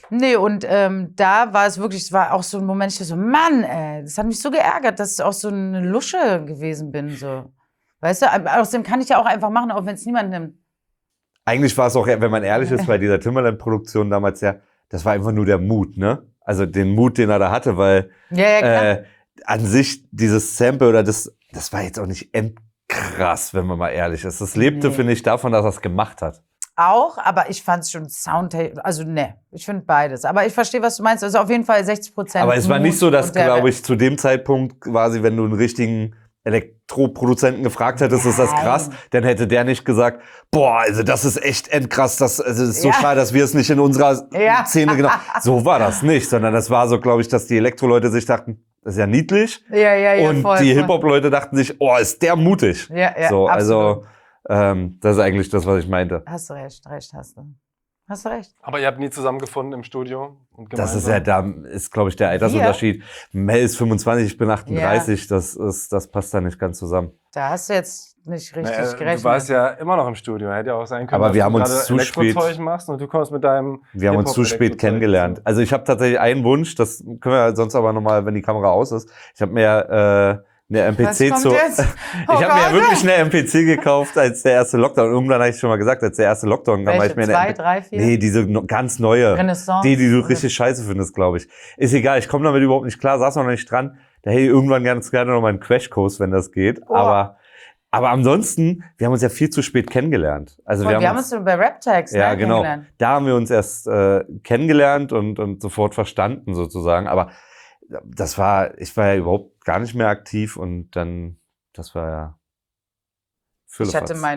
Nee, und da war es wirklich, es war auch so ein Moment, ich dachte so, Mann, ey, das hat mich so geärgert, dass ich auch so eine Lusche gewesen bin, so. Weißt du, außerdem kann ich ja auch einfach machen, auch wenn es niemand nimmt. Eigentlich war es auch, wenn man ehrlich ist, bei dieser Timbaland-Produktion damals ja, das war einfach nur der Mut, ne? Also den Mut, den er da hatte, weil Ja, klar. an sich dieses Sample oder das war jetzt auch nicht endkrass, wenn man mal ehrlich ist. Das lebte, Nee. finde ich, davon, dass er es gemacht hat. Auch, aber ich fand es schon also ne, ich finde beides. Aber ich verstehe, was du meinst. Also auf jeden Fall 60%. Aber es war nicht so, dass, und der glaube ich, zu dem Zeitpunkt quasi, wenn du einen richtigen Elektroproduzenten gefragt hättest, ist das krass, Nein. dann hätte der nicht gesagt, boah, also das ist echt endkrass, also es ist so Ja. schade, dass wir es nicht in unserer Ja. Szene genau. So war das nicht, sondern das war so, glaube ich, dass die Elektro-Leute sich dachten, das ist ja niedlich. Ja, Und voll, die voll. Hip-Hop-Leute dachten sich, oh, ist der mutig. Ja, so, absolut. also das ist eigentlich das, was ich meinte. Hast du recht hast du. Hast du recht. Aber ihr habt nie zusammengefunden im Studio? Und Das ist gemeinsam? ja, da ist, glaube ich, der Altersunterschied. Mel ist 25, ich bin 38, das passt da nicht ganz zusammen. Da hast du jetzt nicht richtig Naja, gerechnet. du warst ja immer noch im Studio. Hätte ja auch sein können, Aber wir dass haben du uns gerade zu spät- Elektrozeug machst und du kommst mit deinem Wir haben uns zu spät Hip-Hop-Elektrozeug kennengelernt. dazu. Also ich habe tatsächlich einen Wunsch, das können wir sonst aber nochmal, wenn die Kamera aus ist. Ich habe mir eine MPC Was kommt jetzt? Ich habe mir ja wirklich eine MPC gekauft, als der erste Lockdown. Irgendwann habe ich schon mal gesagt, als der erste Lockdown kam, habe ich Welche? mir eine 2, 3, 4? Nee, diese ganz neue. Renaissance? Die du richtig scheiße findest, glaube ich. Ist egal, ich komme damit überhaupt nicht klar, saß noch nicht dran. Da hätte ich irgendwann ganz gerne noch mal einen Crashkurs, wenn das geht. Oh. Aber ansonsten, wir haben uns ja viel zu spät kennengelernt. Also Und wir haben uns bei Rap-Tags ja, genau. kennengelernt. Da haben wir uns erst kennengelernt und sofort verstanden sozusagen. Aber ich war ja überhaupt gar nicht mehr aktiv und dann, das war ja Ich hatte Füllefatz.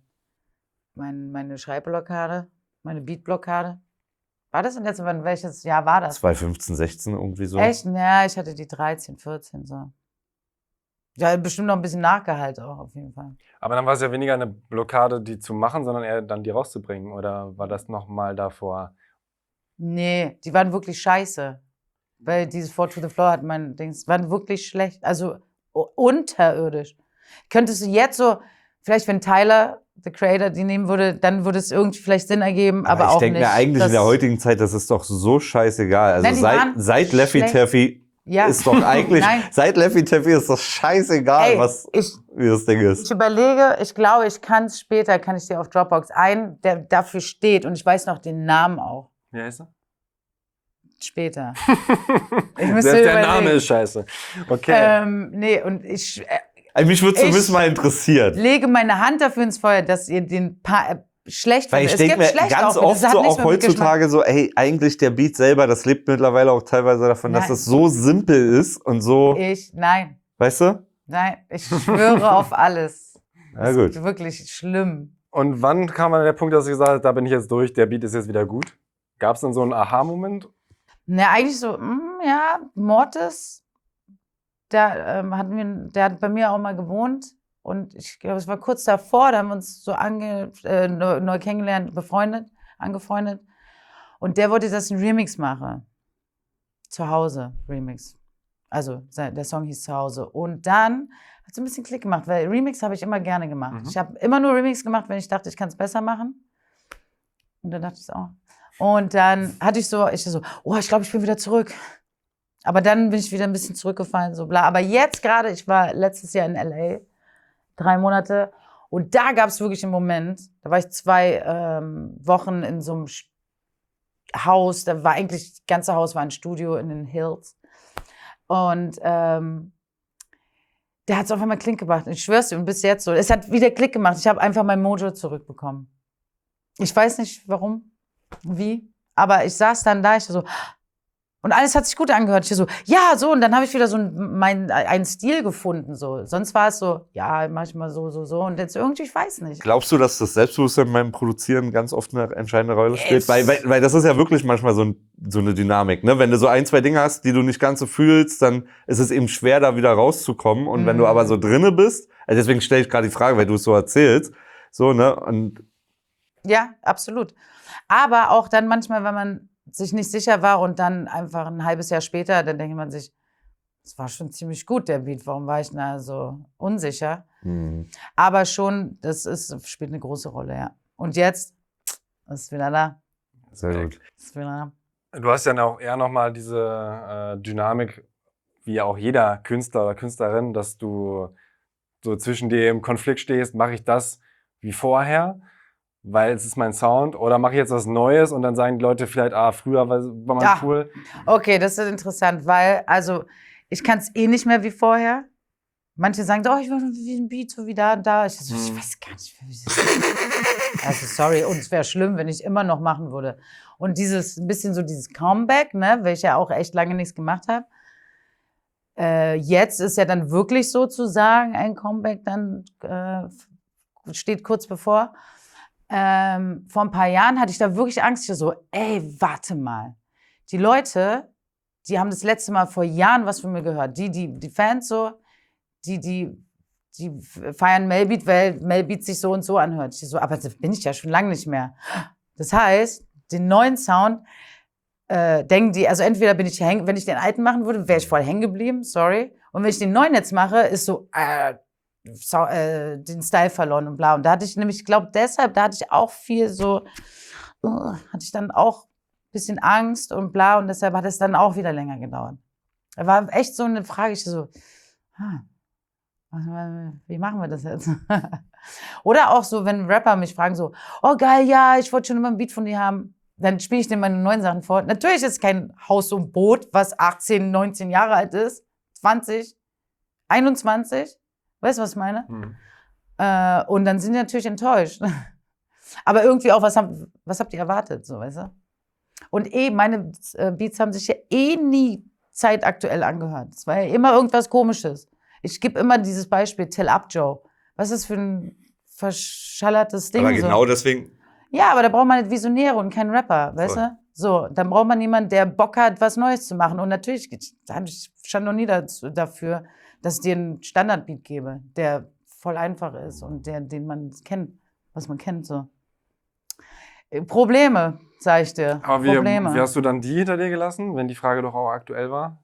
meine Schreibblockade, meine Beatblockade. War das denn jetzt, welches Jahr war das? 2015, 16 irgendwie so. Echt? Ja, ich hatte die 13, 14 so. Ja, bestimmt noch ein bisschen nachgehalt auch auf jeden Fall. Aber dann war es ja weniger eine Blockade, die zu machen, sondern eher dann die rauszubringen. Oder war das noch mal davor? Nee, die waren wirklich scheiße. Weil dieses Fall to the Floor hat mein Dings, waren wirklich schlecht. Also unterirdisch. Könntest du jetzt so, vielleicht wenn Tyler, the Creator, die nehmen würde, dann würde es irgendwie vielleicht Sinn ergeben, aber ich auch denke nicht. mir eigentlich Das- in der heutigen Zeit, das ist doch so scheißegal. Also Nein, die waren seit Laffy schlecht. Taffy Ja. ist doch eigentlich, Nein. seit Laffy Taffy ist doch scheißegal, Ey, wie das Ding ist. Ich überlege, ich glaube, kann ich dir auf Dropbox der dafür steht und ich weiß noch den Namen auch. Wie heißt er? Später. Selbst der Name ist scheiße. Okay. Nee, und ich Also mich würde Ich- zumindest mal interessieren. lege meine Hand dafür ins Feuer, dass ihr den schlecht Weil findet. ich denke mir ganz oft so, auch heutzutage so, ey, eigentlich der Beat selber, das lebt mittlerweile auch teilweise davon, dass Nein. es so simpel ist und so, Nein, weißt du? ich schwöre auf alles. Na Das gut. ist wirklich schlimm. Und wann kam dann der Punkt, dass du gesagt hast, da bin ich jetzt durch, der Beat ist jetzt wieder gut? Gab es dann so einen Aha-Moment? Na, eigentlich so, ja, Mortis, der hat bei mir auch mal gewohnt. Und ich glaube, es war kurz davor, da haben wir uns so neu kennengelernt, angefreundet. Und der wollte, dass ich einen Remix mache. Zu Hause, Remix. Also, der Song hieß Zuhause. Und dann hat es ein bisschen Klick gemacht, weil Remix habe ich immer gerne gemacht. Mhm. Ich habe immer nur Remix gemacht, wenn ich dachte, ich kann es besser machen. Und dann dachte ich es auch. Und dann hatte ich so, oh, ich glaube, ich bin wieder zurück. Aber dann bin ich wieder ein bisschen zurückgefallen, so bla. Aber jetzt gerade, ich war letztes Jahr in L.A., 3 Monate. Und da gab es wirklich einen Moment, da war ich 2 Wochen in so einem Haus, da war eigentlich, das ganze Haus war ein Studio in den Hills. Und der hat es auf einmal Klick gemacht. Ich schwör's dir, und bis jetzt so. Es hat wieder Klick gemacht. Ich habe einfach mein Mojo zurückbekommen. Ich weiß nicht, warum, wie, aber ich saß dann da, ich so, und alles hat sich gut angehört. Ich so, ja, so, und dann habe ich wieder so einen Stil gefunden, so. Sonst war es so, ja, manchmal so, und jetzt irgendwie, ich weiß nicht. Glaubst du, dass das Selbstbewusstsein beim Produzieren ganz oft eine entscheidende Rolle spielt? Es- Weil das ist ja wirklich manchmal so eine Dynamik, ne? Wenn du so 1, 2 Dinge hast, die du nicht ganz so fühlst, dann ist es eben schwer, da wieder rauszukommen. Und wenn du aber so drinne bist, also deswegen stelle ich gerade die Frage, weil du es so erzählst, so, ne? Und Ja, absolut. Aber auch dann manchmal, wenn man sich nicht sicher war und dann einfach ein halbes Jahr später, dann denkt man sich, es war schon ziemlich gut, der Beat, warum war ich da so unsicher? Aber schon, spielt eine große Rolle, ja. Und jetzt ist wieder da. sehr gut. Ist wieder da. Du hast ja auch eher nochmal diese Dynamik, wie auch jeder Künstler oder Künstlerin, dass du so zwischen dem Konflikt stehst, mache ich das wie vorher, weil es ist mein Sound, oder mache ich jetzt was Neues und dann sagen die Leute vielleicht, früher war man cool. Okay, das ist interessant, weil, also, ich kann es eh nicht mehr wie vorher. Manche sagen, ich will wie ein Beat, so wie da und da. Ich weiß gar nicht, wie es ist. Also, sorry, und es wäre schlimm, wenn ich immer noch machen würde. Und ein bisschen so dieses Comeback, ne, weil ich ja auch echt lange nichts gemacht habe. Jetzt ist ja dann wirklich sozusagen ein Comeback dann steht kurz bevor. Vor ein paar Jahren hatte ich da wirklich Angst. Ich so, warte mal. Die Leute, die haben das letzte Mal vor Jahren was von mir gehört. Die Fans so, die feiern Melbeat, weil Melbeat sich so und so anhört. Ich so, aber das bin ich ja schon lange nicht mehr. Das heißt, den neuen Sound denken die, also entweder bin ich wenn ich den alten machen würde, wäre ich voll hängen geblieben, sorry. Und wenn ich den neuen jetzt mache, ist so, den Style verloren und bla. Und da hatte ich nämlich, ich glaube deshalb, da hatte ich auch viel so, hatte ich dann auch ein bisschen Angst und bla. Und deshalb hat es dann auch wieder länger gedauert. Da war echt so eine Frage, ich so, wie machen wir das jetzt? Oder auch so, wenn Rapper mich fragen so, oh geil, ja, ich wollte schon immer ein Beat von dir haben. Dann spiele ich dir meine neuen Sachen vor. Natürlich ist es kein Haus und Boot, was 18, 19 Jahre alt ist. 20, 21. Weißt du, was ich meine? Und dann sind die natürlich enttäuscht. Aber irgendwie auch, was habt ihr erwartet, so, weißt du? Und meine Beats haben sich ja nie zeitaktuell angehört. Es war ja immer irgendwas Komisches. Ich gebe immer dieses Beispiel, Tell Up Joe. Was ist für ein verschallertes Ding? Aber genau deswegen. Ja, aber da braucht man Visionäre und keinen Rapper, weißt du? So, dann braucht man jemanden, der Bock hat, was Neues zu machen. Und natürlich stand noch nie dafür, dass ich dir einen Standardbeat gebe, der voll einfach ist und den man kennt, was man kennt, so. Probleme, sag ich dir. Aber Probleme. wie hast du dann die hinter dir gelassen, wenn die Frage doch auch aktuell war?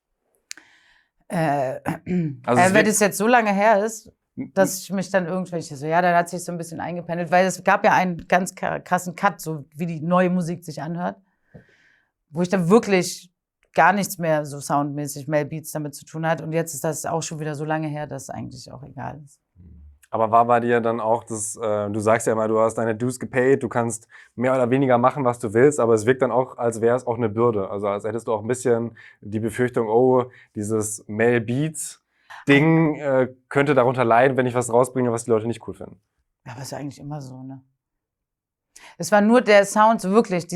Weil das jetzt so lange her ist, dass ich mich dann dann hat sich so ein bisschen eingependelt, weil es gab ja einen ganz krassen Cut, so wie die neue Musik sich anhört, wo ich dann wirklich gar nichts mehr so soundmäßig Melbeats damit zu tun hat. Und jetzt ist das auch schon wieder so lange her, dass es eigentlich auch egal ist. Aber war bei dir dann auch das, du sagst ja immer, du hast deine Dues gepaid, du kannst mehr oder weniger machen, was du willst, aber es wirkt dann auch, als wäre es auch eine Bürde. Also als hättest du auch ein bisschen die Befürchtung, dieses Mel-Beats-Ding könnte darunter leiden, wenn ich was rausbringe, was die Leute nicht cool finden. Ja, aber ist ja eigentlich immer so, ne? Es war nur der Sound, wirklich,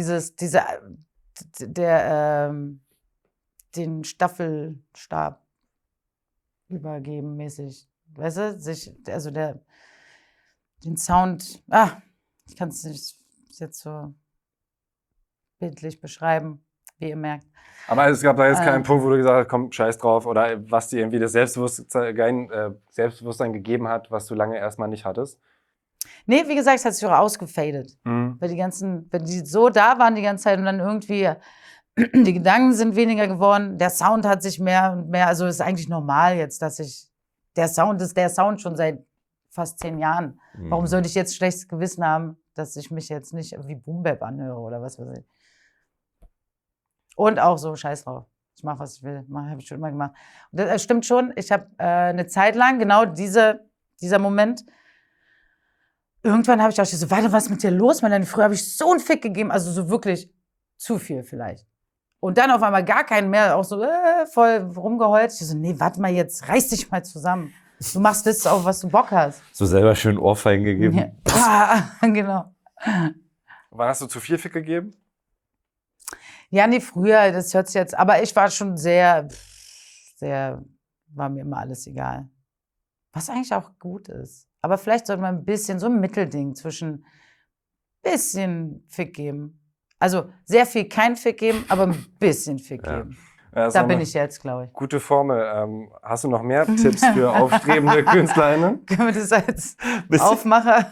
den Staffelstab übergeben mäßig. Weißt du, den Sound, ich kann es nicht jetzt so bildlich beschreiben, wie ihr merkt. Aber es gab da jetzt keinen Punkt, wo du gesagt hast, komm, scheiß drauf, oder was dir irgendwie das Selbstbewusstsein gegeben hat, was du lange erstmal nicht hattest? Nee, wie gesagt, es hat sich auch ausgefadet. Weil wenn die so da waren die ganze Zeit und dann irgendwie die Gedanken sind weniger geworden, der Sound hat sich mehr und mehr, also ist eigentlich normal jetzt, der Sound ist der Sound schon seit fast 10 Jahren. Warum sollte ich jetzt schlechtes Gewissen haben, dass ich mich jetzt nicht wie Boom Bap anhöre oder was weiß ich. Und auch so, scheiß drauf. Ich mache, was ich will. Habe ich schon immer gemacht. Und das stimmt schon. Ich habe eine Zeit lang, genau dieser Moment, irgendwann habe ich auch so, warte, was ist mit dir los? Denn früher habe ich so einen Fick gegeben, also so wirklich zu viel vielleicht. Und dann auf einmal gar keinen mehr, auch so voll rumgeheult. Ich so, nee, warte mal jetzt, reiß dich mal zusammen. Du machst das auf, was du Bock hast. So selber schön Ohrfeigen gegeben. Ja, genau. Wann hast du zu viel Fick gegeben? Ja, nee, früher, das hört sich jetzt, aber ich war schon sehr, war mir immer alles egal. Was eigentlich auch gut ist. Aber vielleicht sollte man ein bisschen, so ein Mittelding zwischen bisschen Fick geben. Also sehr viel kein Fick geben, aber ein bisschen Fick geben. Ja, da bin ich jetzt, glaube ich. Gute Formel. Hast du noch mehr Tipps für aufstrebende KünstlerInnen? Können wir das als Aufmacher?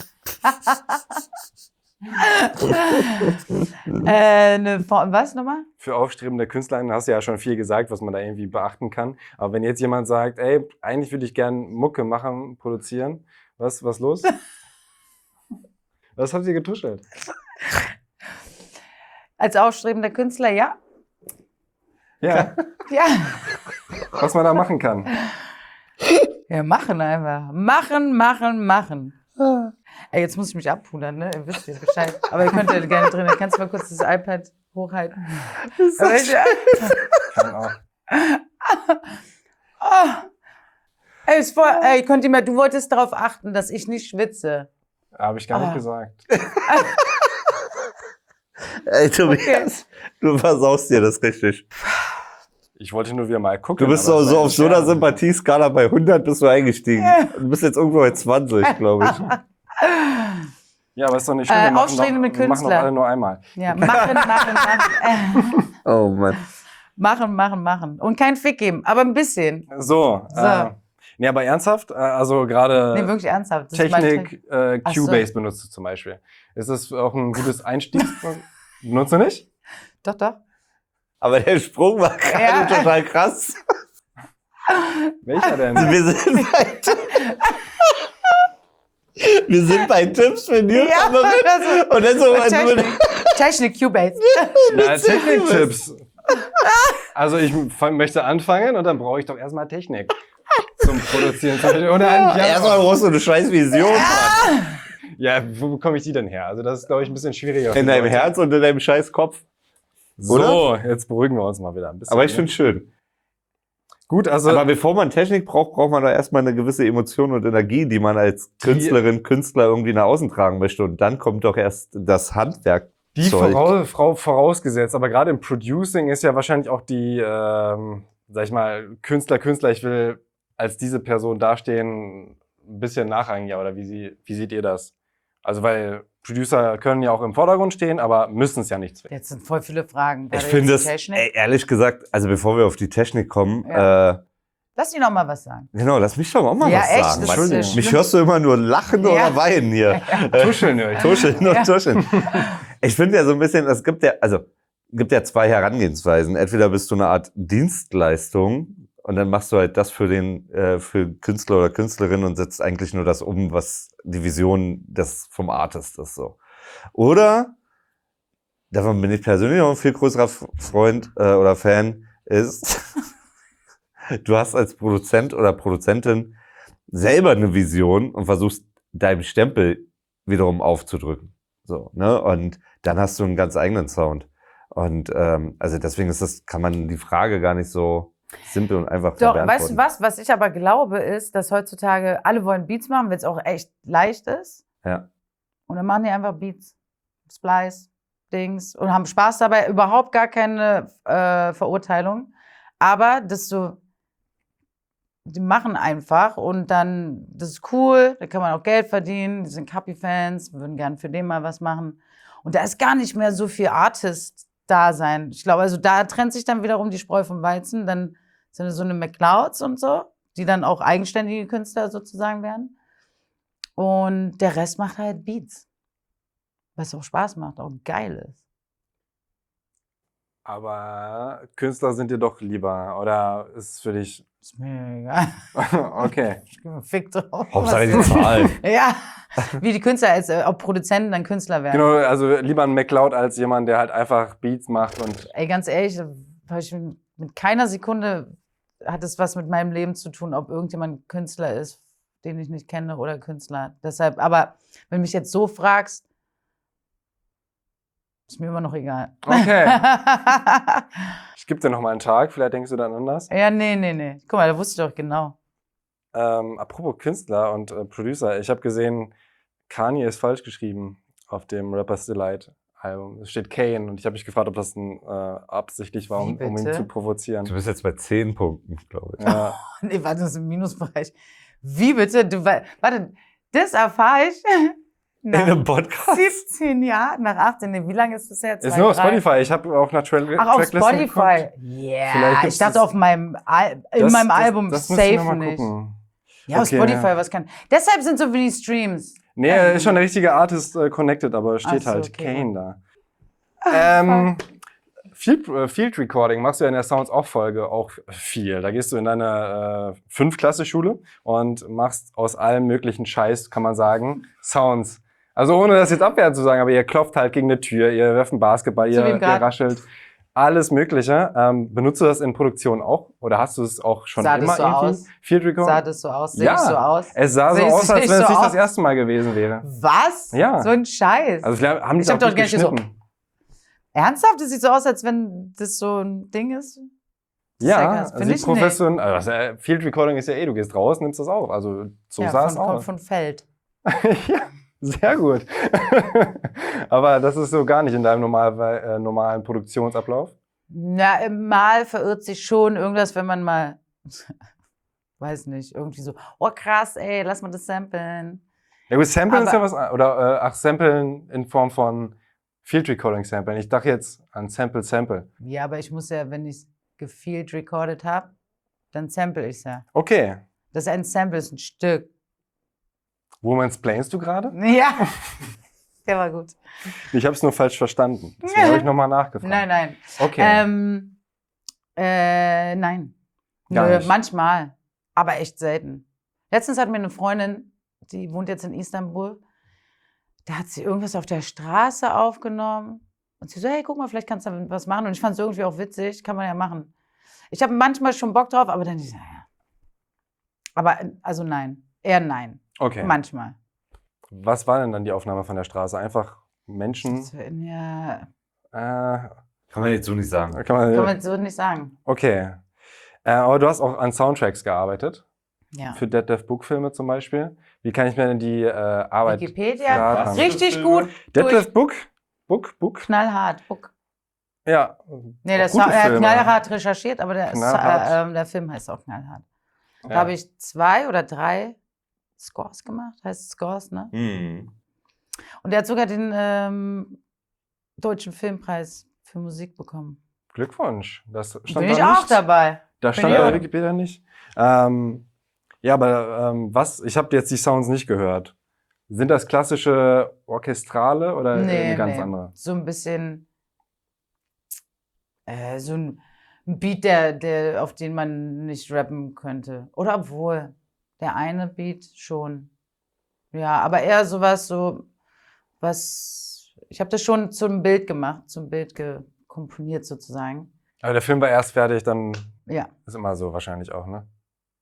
Was nochmal? Für aufstrebende KünstlerInnen hast du ja schon viel gesagt, was man da irgendwie beachten kann. Aber wenn jetzt jemand sagt, ey, eigentlich würde ich gerne Mucke machen, produzieren, was los? Was habt ihr getuschelt? Als aufstrebender Künstler, ja. Ja, Ja. was man da machen kann. Ja, machen einfach. Machen. Ey, jetzt muss ich mich abpudern, ne? Ihr wisst ja Bescheid. Aber ihr könnt ja gerne drin. Kannst du mal kurz das iPad hochhalten? Aber Kann auch. Ey, du wolltest darauf achten, dass ich nicht schwitze. Habe ich gar nicht gesagt. Ey, Tobias, du versaust dir das richtig. Ich wollte nur wieder mal gucken. Du bist aber so es auf so einer Sympathieskala bei 100 bist du eingestiegen. Du bist jetzt irgendwo bei 20, glaube ich. Ja, aber ist doch nicht schlimm. Wir Aufstrebende machen doch Künstler. alle nur einmal. Ja, machen. Oh Mann. Machen. Und kein Fick geben, aber ein bisschen. So. Nee, aber ernsthaft? Also gerade Nee, wirklich ernsthaft. Das ist mein Technik, Ach so. Cubase benutzt du zum Beispiel. Ist das auch ein gutes Einstieg? Benutzt du nicht? Doch. Aber der Sprung war gerade Ja. total krass. Welcher denn? Wir sind bei Tipps für Newcomerin. Ja, Und dann so. Technik, Cubase. Ja, Techniktipps. Also ich möchte anfangen und dann brauche ich doch erstmal Technik zum Produzieren. Oder Erstmal brauchst du eine scheiß Vision. Mann. Ja, wo bekomme ich die denn her? Also das ist, glaube ich, ein bisschen schwieriger. In deinem Herz und in deinem scheiß Kopf. So, jetzt beruhigen wir uns mal wieder ein bisschen. Aber ich finde es schön. Gut, also Aber bevor man Technik braucht, braucht man da erstmal eine gewisse Emotion und Energie, die man als Künstlerin, Künstler irgendwie nach außen tragen möchte. Und dann kommt doch erst das Handwerk. die vorausgesetzt. Aber gerade im Producing ist ja wahrscheinlich auch die, sag ich mal, Künstler, ich will als diese Person dastehen, ein bisschen nachrangig. Ja, oder wie seht ihr das? Also weil Producer können ja auch im Vordergrund stehen, aber müssen es ja nicht zwingen. Jetzt sind voll viele Fragen. Ich finde es, ehrlich gesagt, also bevor wir auf die Technik kommen, Lass die noch mal was sagen. genau, lass mich doch auch mal Ja, was echt, sagen. das Mann. ist Mich schlimm. hörst du immer nur lachen Ja. oder weinen hier. Tuscheln höre ich. Tuscheln und tuscheln. Ich finde ja so ein bisschen, es gibt ja zwei Herangehensweisen. Entweder bist du eine Art Dienstleistung und dann machst du halt das für für Künstler oder Künstlerin und setzt eigentlich nur das um, was die Vision vom Artist ist, so. Oder, davon bin ich persönlich noch ein viel größerer Freund oder Fan, ist, du hast als Produzent oder Produzentin selber eine Vision und versuchst deinem Stempel wiederum aufzudrücken. So, ne? Und dann hast du einen ganz eigenen Sound. Und also deswegen kann man die Frage gar nicht so simpel und einfach Doch, beantworten. weißt du was ich aber glaube, ist, dass heutzutage alle wollen Beats machen, weil es auch echt leicht ist. Ja. Und dann machen die einfach Beats, Splice, Dings und haben Spaß dabei, überhaupt gar keine Verurteilung. Aber die machen einfach und dann, das ist cool, da kann man auch Geld verdienen, die sind Kapi-Fans, würden gern für den mal was machen. Und da ist gar nicht mehr so viel Artist-Dasein. Ich glaube, also da trennt sich dann wiederum die Spreu vom Weizen, dann sind es so eine McClouds und so, die dann auch eigenständige Künstler sozusagen werden. Und der Rest macht halt Beats. Was auch Spaß macht, auch geil ist. Aber Künstler sind dir doch lieber, oder ist es für dich... Ist mir egal. Okay. Ich geb mir Fick drauf. Hauptsache die Was- Zahlen. Ja, wie die Künstler, als ob Produzenten dann Künstler werden. Genau, also lieber ein McCloud als jemand, der halt einfach Beats macht und... Ey, ganz ehrlich, hab ich mit keiner Sekunde hat es was mit meinem Leben zu tun, ob irgendjemand Künstler ist, den ich nicht kenne oder Künstler. Deshalb, aber wenn du mich jetzt so fragst, ist mir immer noch egal. Okay. Ich gebe dir noch mal einen Tag, vielleicht denkst du dann anders. Ja, nee. Guck mal, da wusste ich doch genau. Apropos Künstler und Producer, ich habe gesehen, Kanye ist falsch geschrieben auf dem Rapper's Delight Album. Es steht Kane und ich habe mich gefragt, ob das absichtlich war, Wie um ihn bitte? zu provozieren. Du bist jetzt bei 10 Punkten, glaube ich. Ja. Nee, warte, das ist im Minusbereich. Wie bitte? Warte, das erfahre ich In nach einem Podcast? 17 Jahren, nach 18. Nee, wie lange ist das jetzt? Ist 2, nur auf 3? Spotify. Ich habe auch nach Ach, auf Tracklisten Spotify. geguckt. Ja, Vielleicht ich gibt's dachte das- auf meinem Album das müssen wir safe mal nicht. gucken. Ja, auf Okay, Spotify, ja. was kann. Deshalb sind so wenig Streams. Nee, er ist schon der richtige Artist connected, aber steht Ach so, halt okay. Kane da. Field Recording machst du ja in der Sounds Off-Folge auch viel. Da gehst du in deine 5-Klasse-Schule und machst aus allem möglichen Scheiß, kann man sagen, Sounds. Also ohne das jetzt abwertend zu sagen, aber ihr klopft halt gegen eine Tür, ihr werft einen Basketball, So wie ihr grad. raschelt. Alles Mögliche. Benutzt du das in Produktion auch? Oder hast du es auch schon Sah das immer so irgendwie? aus? Field Recording? Sah das so aus? Sehe Ja. ich so aus? Es sah so Sehe aus, als ich wenn es so nicht das aus? erste Mal gewesen wäre. Was? Ja. So ein Scheiß. Also haben die Ich hab auch doch nicht gar nicht so- geschnitten. Ernsthaft? Das sieht so aus, als wenn das so ein Ding ist? Das ist Ja, krass. Finde also ich professionell. Also Field Recording ist ja du gehst raus, nimmst das auf. Also so Ja, sah es kommt aus. von Feld. Ja, sehr gut. Aber das ist so gar nicht in deinem normalen Produktionsablauf. Na, mal verirrt sich schon irgendwas, wenn man mal, weiß nicht, irgendwie so, oh krass, ey, lass mal das samplen. Ja gut, Samplen ist ja Aber- was, oder Samplen in Form von Field Recording Samplen. Ich dachte jetzt an Sample. Ja, aber ich muss ja, wenn ich es gefield recorded habe, dann sample ich es ja. Okay. Das ist ein Sample, ist ein Stück. Womansplainst du gerade? Ja, der war gut. Ich habe es nur falsch verstanden. Deswegen habe ich nochmal nachgefragt. Nein. Okay. Nein. Gar Nö, nicht. manchmal, aber echt selten. Letztens hat mir eine Freundin, die wohnt jetzt in Istanbul, da hat sie irgendwas auf der Straße aufgenommen. Und sie so, hey, guck mal, vielleicht kannst du was machen. Und ich fand es irgendwie auch witzig, kann man ja machen. Ich habe manchmal schon Bock drauf, aber dann ich so, ja. Aber, also nein, eher nein. Okay. Manchmal. Was war denn dann die Aufnahme von der Straße? Einfach Menschen? Ja, Kann man jetzt so nicht sagen. kann man so nicht sagen. Okay. Aber du hast auch an Soundtracks gearbeitet. Ja. Für Dead Deaf Book Filme zum Beispiel. Wie kann ich mir denn die Arbeit... Wikipedia, raten? richtig Filme? gut. Dead durch. Deaf Book? Knallhart. Book. Ja. Nee, auch er gute hat Filme. knallhart recherchiert, aber Knallhart. der Film heißt auch knallhart. Ja. Da habe ich 2 oder 3 Scores gemacht, heißt Scores, ne? Mhm. Und er hat sogar den Deutschen Filmpreis für Musik bekommen. Glückwunsch. Das stand Bin ich da auch nicht. dabei. Da Bin stand ich bei auch. Wikipedia nicht. Ja, aber was? Ich habe jetzt die Sounds nicht gehört. Sind das klassische Orchestrale oder eine ganz andere? So ein bisschen so ein Beat, der, auf den man nicht rappen könnte. Oder obwohl, der eine Beat schon. Ja, aber eher sowas so, was, ich habe das schon zum Bild gemacht, zum Bild komponiert sozusagen. Aber der Film war erst fertig, dann Ja. ist immer so wahrscheinlich auch, ne?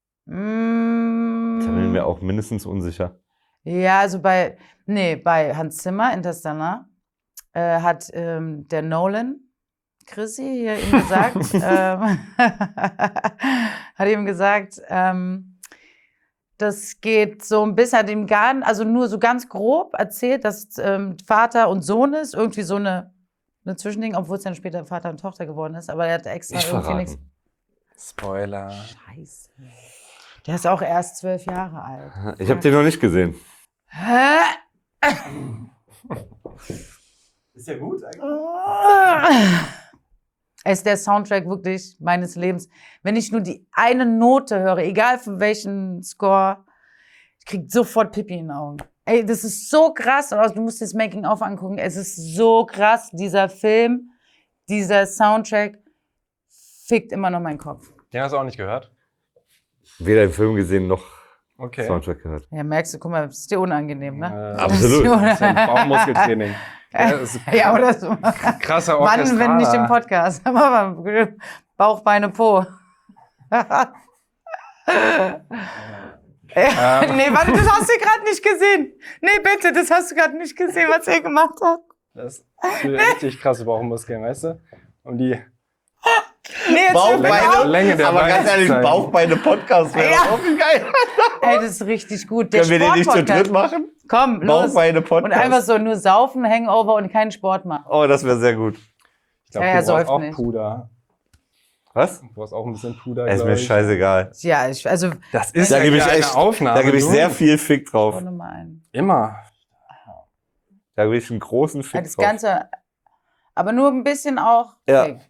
Da bin ich mir auch mindestens unsicher. Ja, also bei Hans Zimmer, Interstellar, hat der Nolan, Chrissy, hier ihm gesagt, hat ihm gesagt, das geht so ein bisschen, hat ihm also nur so ganz grob erzählt, dass Vater und Sohn ist, irgendwie so eine Zwischending, obwohl es dann später Vater und Tochter geworden ist, aber er hat extra Nicht irgendwie nichts. verraten. Spoiler. Scheiße. Der ist auch erst 12 Jahre alt. Ich habe den noch nicht gesehen. Hä? Ist ja gut eigentlich. Es ist der Soundtrack wirklich meines Lebens. Wenn ich nur die eine Note höre, egal für welchen Score, ich krieg sofort Pipi in den Augen. Ey, das ist so krass. Und du musst das Making-of angucken. Es ist so krass. Dieser Film, dieser Soundtrack fickt immer noch meinen Kopf. Den hast du auch nicht gehört? Weder den Film gesehen noch Okay. Soundtrack gehört. Ja, merkst du, guck mal, das ist dir unangenehm, ne? Absolut. Das ist ein Bauchmuskeltraining. Ja, das ist Ja, oder so. krasser Wann, Orchestraler. wenn nicht im Podcast? Aber Bauch, Beine, Po. Nee, warte, das hast du gerade nicht gesehen. Nee, bitte, das hast du gerade nicht gesehen, was er gemacht hat. Das sind richtig krasse Bauchmuskeln, weißt du? Um die Nee, jetzt Bauchbeine? Länge der Aber ganz ehrlich, Beinzeit. Bauchbeine-Podcast wäre Ja. auch geil. Ey, das ist richtig gut. Der Können wir den nicht zu Sportpodcast. dritt machen? Komm, los. Und Bauchbeine-Podcast. einfach so nur saufen, Hangover und keinen Sport machen. Oh, das wäre sehr gut. Ich glaube, Ja, du er brauchst säuft auch nicht. Puder. Was? Du brauchst auch ein bisschen Puder, Ist glaub mir ich. scheißegal. Ja, also, Das ist Da ja gebe ich hier eine echt, Aufnahme. da gebe ich du. sehr viel Fick hau drauf. noch mal ein. Immer. Da gebe ich einen großen Fick Das drauf. Ganze, aber nur ein bisschen auch. Ja. Okay.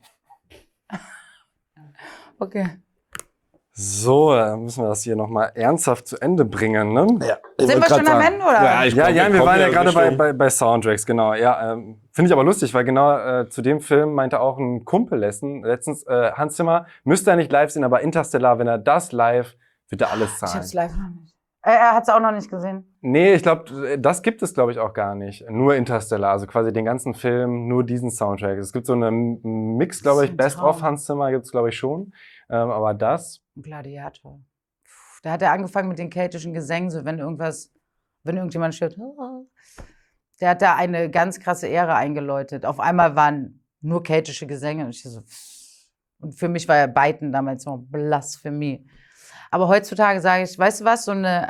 Okay. So, dann müssen wir das hier nochmal ernsthaft zu Ende bringen, ne? Ja, Sind wir schon am Ende, oder? Ja, Ja, wir waren ja gerade bei Soundtracks, genau. Ja, finde ich aber lustig, weil genau zu dem Film meinte auch ein Kumpel letztens, Hans Zimmer, müsste er nicht live sehen, aber Interstellar, wenn er das live, wird er alles Ich hab's zahlen. live noch nicht. Er hat's auch noch nicht gesehen. Nee, ich glaube, das gibt es, glaube ich, auch gar nicht. Nur Interstellar, also quasi den ganzen Film, nur diesen Soundtrack. Es gibt so einen Mix, glaube ich, ein Best of Traum. Hans Zimmer gibt es, glaube ich, schon. Aber das, Gladiator. Puh, da hat er angefangen mit den keltischen Gesängen, so wenn irgendjemand stirbt. Der hat da eine ganz krasse Ära eingeläutet. Auf einmal waren nur keltische Gesänge. Und für mich war ja Beiten damals so Blasphemie. Aber heutzutage sage ich, weißt du was,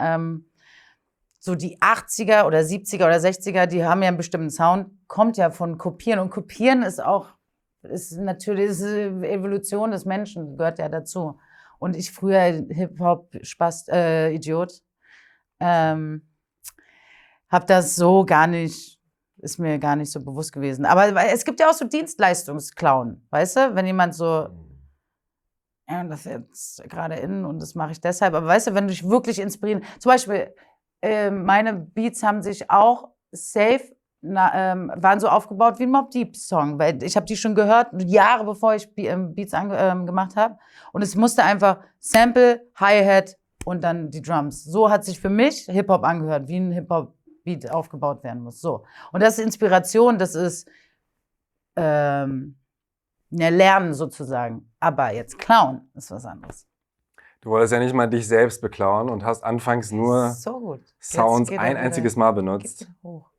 so die 80er oder 70er oder 60er, die haben ja einen bestimmten Sound, kommt ja von Kopieren. Und Kopieren ist natürlich Evolution des Menschen, gehört ja dazu. Und ich früher Hip-Hop-Idiot, habe das so gar nicht, ist mir gar nicht so bewusst gewesen. Aber es gibt ja auch so Dienstleistungsclown, weißt du? Wenn jemand so, ja, das ist jetzt gerade in und das mache ich deshalb. Aber weißt du, wenn du dich wirklich inspirieren, zum Beispiel, meine Beats haben sich auch safe, waren so aufgebaut wie ein Mobb Deep Song, weil ich habe die schon gehört, Jahre bevor ich Beats gemacht habe. Und es musste einfach Sample, Hi-Hat und dann die Drums. So hat sich für mich Hip-Hop angehört, wie ein Hip-Hop-Beat aufgebaut werden muss. So. Und das ist Inspiration, das ist Lernen sozusagen. Aber jetzt Clown ist was anderes. du wolltest ja nicht mal dich selbst beklauen und hast anfangs nur So gut. Sounds Jetzt geht er ein wieder- einziges Mal geht benutzt. wieder hoch.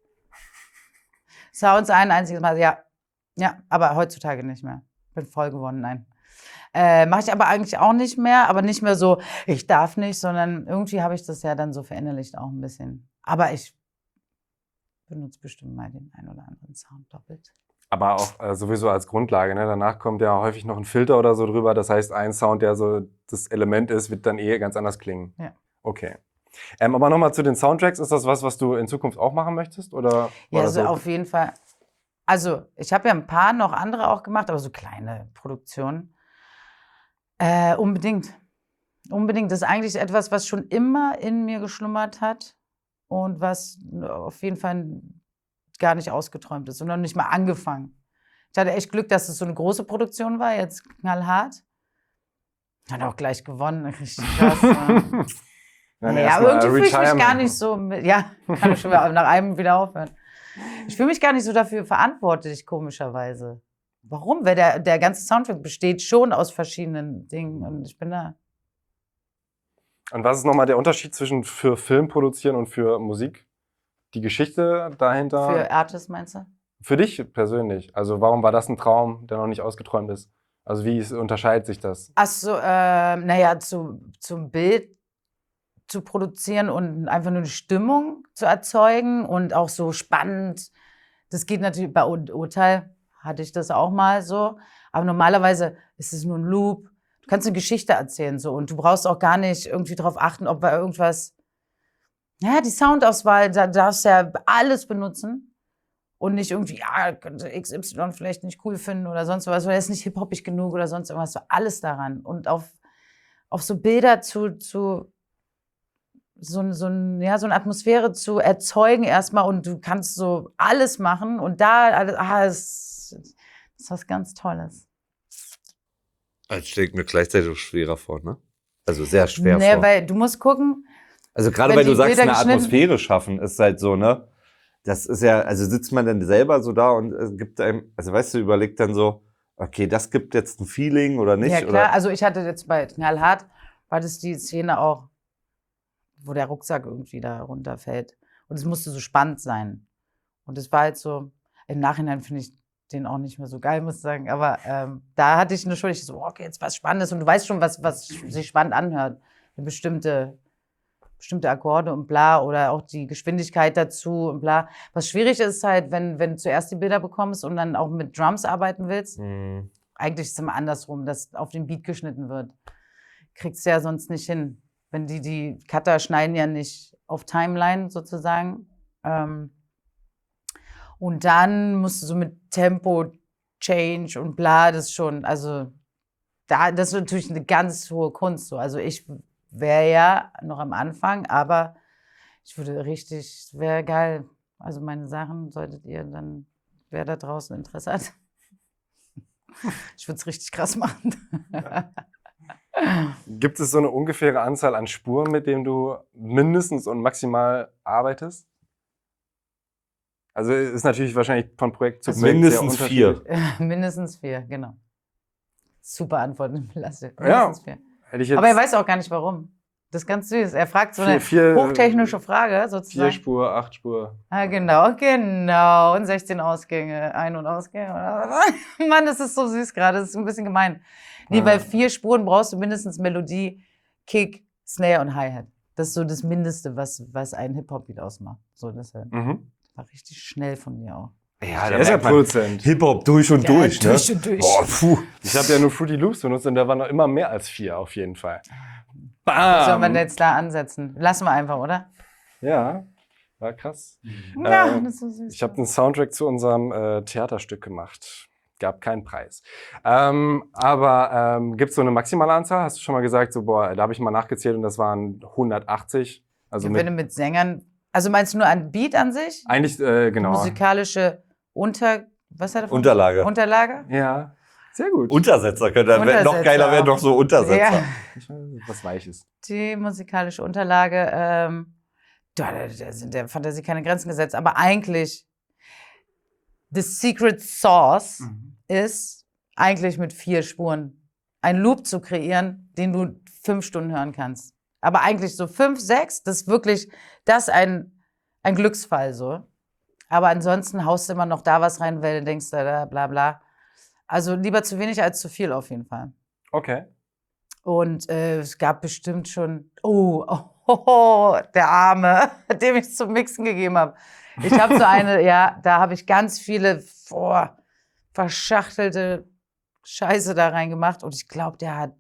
Sounds ein einziges Mal, ja. Ja, aber heutzutage nicht mehr. Bin voll gewonnen, nein. Mache ich aber eigentlich auch nicht mehr, aber nicht mehr so, ich darf nicht, sondern irgendwie habe ich das ja dann so verinnerlicht auch ein bisschen. Aber ich benutze bestimmt mal den ein oder anderen Sound doppelt. Aber auch sowieso als Grundlage, ne? Danach kommt ja häufig noch ein Filter oder so drüber. Das heißt, ein Sound, der so das Element ist, wird dann ganz anders klingen. Ja. Okay. Aber nochmal zu den Soundtracks. Ist das was du in Zukunft auch machen möchtest? Oder war Ja, das also so? auf jeden Fall. Also, ich habe ja ein paar noch andere auch gemacht, aber so kleine Produktionen. Unbedingt. Unbedingt. Das ist eigentlich etwas, was schon immer in mir geschlummert hat und was auf jeden Fall gar nicht ausgeträumt ist und noch nicht mal angefangen. Ich hatte echt Glück, dass es so eine große Produktion war, jetzt knallhart. Hat auch gleich gewonnen, richtig krass. Dann Naja, erstmal irgendwie fühle ich mich Retirement. gar nicht so, ja, kann ich schon nach einem wieder aufhören. Ich fühle mich gar nicht so dafür verantwortlich, komischerweise. Warum? Weil der ganze Soundtrack besteht schon aus verschiedenen Dingen und ich bin da. Und was ist nochmal der Unterschied zwischen für Film produzieren und für Musik? Die Geschichte dahinter? Für Artists meinst du? Für dich persönlich. Also warum war das ein Traum, der noch nicht ausgeträumt ist? Also wie unterscheidet sich das? Ach so, naja, zum Bild zu produzieren und einfach nur eine Stimmung zu erzeugen und auch so spannend. Das geht natürlich bei Urteil, hatte ich das auch mal so. Aber normalerweise ist es nur ein Loop. Du kannst eine Geschichte erzählen so und du brauchst auch gar nicht irgendwie darauf achten, ob bei irgendwas. Ja, die Soundauswahl, da darfst du ja alles benutzen und nicht irgendwie, ja, könnte XY vielleicht nicht cool finden oder sonst was, oder ist nicht hip-hoppig genug oder sonst irgendwas. So alles daran. Und auf so Bilder so eine Atmosphäre zu erzeugen erstmal und du kannst so alles machen und da, das ist was ganz Tolles. Das stelle ich mir gleichzeitig auch schwerer vor, ne? Also sehr schwer Nee, vor. weil du musst gucken, Also gerade wenn weil du die sagst, Bilder eine geschnitten- Atmosphäre schaffen, ist halt so, ne? Das ist ja, also sitzt man dann selber so da und es gibt einem, also weißt du, überlegt dann so, okay, das gibt jetzt ein Feeling oder nicht? ja klar, Oder? also ich hatte jetzt bei Knallhart, war das die Szene auch, wo der Rucksack irgendwie da runterfällt. Und es musste so spannend sein. Und es war halt so, im Nachhinein finde ich den auch nicht mehr so geil, muss ich sagen. Aber da hatte ich eine Schuld, ich so, okay, jetzt was Spannendes. Und du weißt schon, was sich spannend anhört. Bestimmte Akkorde und bla oder auch die Geschwindigkeit dazu und bla. Was schwierig ist halt, wenn du zuerst die Bilder bekommst und dann auch mit Drums arbeiten willst. Hm. Eigentlich ist es immer andersrum, dass auf den Beat geschnitten wird. Kriegst du ja sonst nicht hin. Wenn die Cutter schneiden ja nicht auf Timeline sozusagen. Und dann musst du so mit Tempo, Change und bla, das schon, also das ist natürlich eine ganz hohe Kunst. So. Also ich wäre ja noch am Anfang, aber ich würde richtig, wäre geil. Also meine Sachen solltet ihr dann, wer da draußen Interesse hat. Ich würde es richtig krass machen. Gibt es so eine ungefähre Anzahl an Spuren, mit denen du mindestens und maximal arbeitest? Also ist natürlich wahrscheinlich von Projekt zu Also Projekt mindestens sehr 4. unterschiedlich. Mindestens 4, genau. Super Antwort, Lasse. Ja, Mindestens 4. hätte ich jetzt Aber er weiß auch gar nicht, warum. Das ist ganz süß. Er fragt so eine Vier- hochtechnische Frage sozusagen. 4 Spur, 8 Spur. Ah, genau. Und 16 Ausgänge, Ein- und Ausgänge. Mann, das ist so süß gerade. Das ist ein bisschen gemein. Nee, Ja. weil 4 Spuren brauchst du mindestens Melodie, Kick, Snare und Hi-Hat. Das ist so das Mindeste, was ein Hip-Hop-Beat ausmacht. So, das war richtig schnell von mir auch. Ja, Der ist ja Produzent. Hip-Hop durch und durch, ne? Durch und durch. Boah, puh. Ich habe ja nur Fruity Loops benutzt und da waren noch immer mehr als 4 auf jeden Fall. Sollen wir Bam! jetzt da ansetzen? Lassen wir einfach, oder? Ja, war krass. Ja, das ist so süß. Ich habe den Soundtrack zu unserem Theaterstück gemacht. Gab keinen Preis. Aber gibt es so eine maximale Anzahl? Hast du schon mal gesagt, so, boah, da habe ich mal nachgezählt und das waren 180? Also Ja, wenn du mit Sängern, also meinst du nur an Beat an sich? eigentlich, Die genau. musikalische was hat er von- Unterlage. Unterlage? Ja, sehr gut. Untersetzer könnte noch Untersetzer geiler wäre auch. noch so Untersetzer. Ja, Was Weiches. die musikalische Unterlage, da sind der Fantasie keine Grenzen gesetzt, aber eigentlich the secret sauce ist eigentlich mit 4 Spuren einen Loop zu kreieren, den du 5 Stunden hören kannst. Aber eigentlich so 5, 6, das ist wirklich, das ist ein Glücksfall so. Aber ansonsten haust du immer noch da was rein, weil du denkst, da bla bla. Also lieber zu wenig als zu viel auf jeden Fall. Okay. Und es gab bestimmt schon, der Arme, dem ich zum Mixen gegeben habe. Ich habe so eine, ja, da habe ich ganz viele verschachtelte Scheiße da reingemacht. Und ich glaube, der hat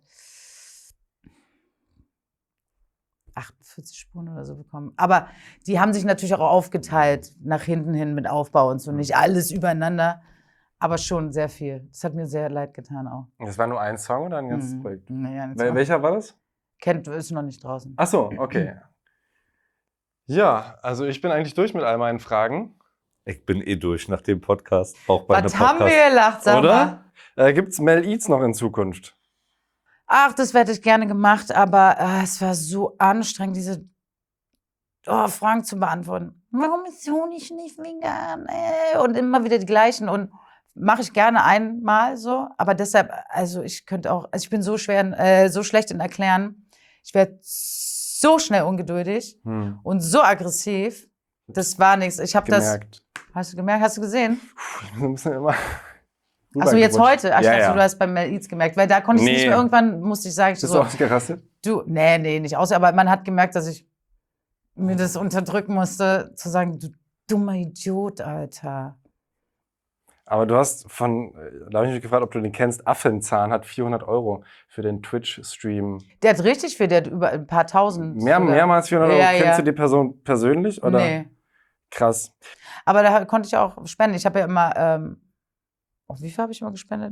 48 Spuren oder so bekommen. Aber die haben sich natürlich auch aufgeteilt, nach hinten hin mit Aufbau und so. Nicht alles übereinander, aber schon sehr viel. Das hat mir sehr leid getan auch. Das war nur ein Song oder ein ganzes Projekt? Naja, Welcher war das? ist noch nicht draußen. Ach so, okay. Ja, also ich bin eigentlich durch mit all meinen Fragen. Ich bin durch nach dem Podcast. Was haben wir gelacht, sag mal. Oder? Gibt's Mel Eats noch in Zukunft? Ach, das hätte ich gerne gemacht, aber es war so anstrengend, diese Fragen zu beantworten. Warum ist Honig nicht vegan? Und immer wieder die gleichen. Und mache ich gerne einmal so, aber deshalb, also ich könnte auch, also ich bin so schlecht in Erklären. Ich werde so schnell ungeduldig und so aggressiv. Das war nichts. Ich habe das. Gemerkt. Hast du gemerkt? Hast du gesehen? Wir müssen immer. Achso, jetzt heute? Ach, ich dachte, ja. du hast beim Mel Eats gemerkt, weil da konnte ich nicht mehr, irgendwann musste ich sagen, Bist du ausgerastet? nee, nicht aus, aber man hat gemerkt, dass ich mir das unterdrücken musste, zu sagen, du dummer Idiot, Alter. Aber du hast da habe ich mich gefragt, ob du den kennst, Affenzahn hat 400 € für den Twitch-Stream. Der hat richtig viel, der hat über ein paar tausend. Mehrmals 400 €? Ja, Kennst du die Person persönlich? Oder? Nee. Krass. Aber da konnte ich auch spenden. Ich habe ja immer, wie viel habe ich immer gespendet?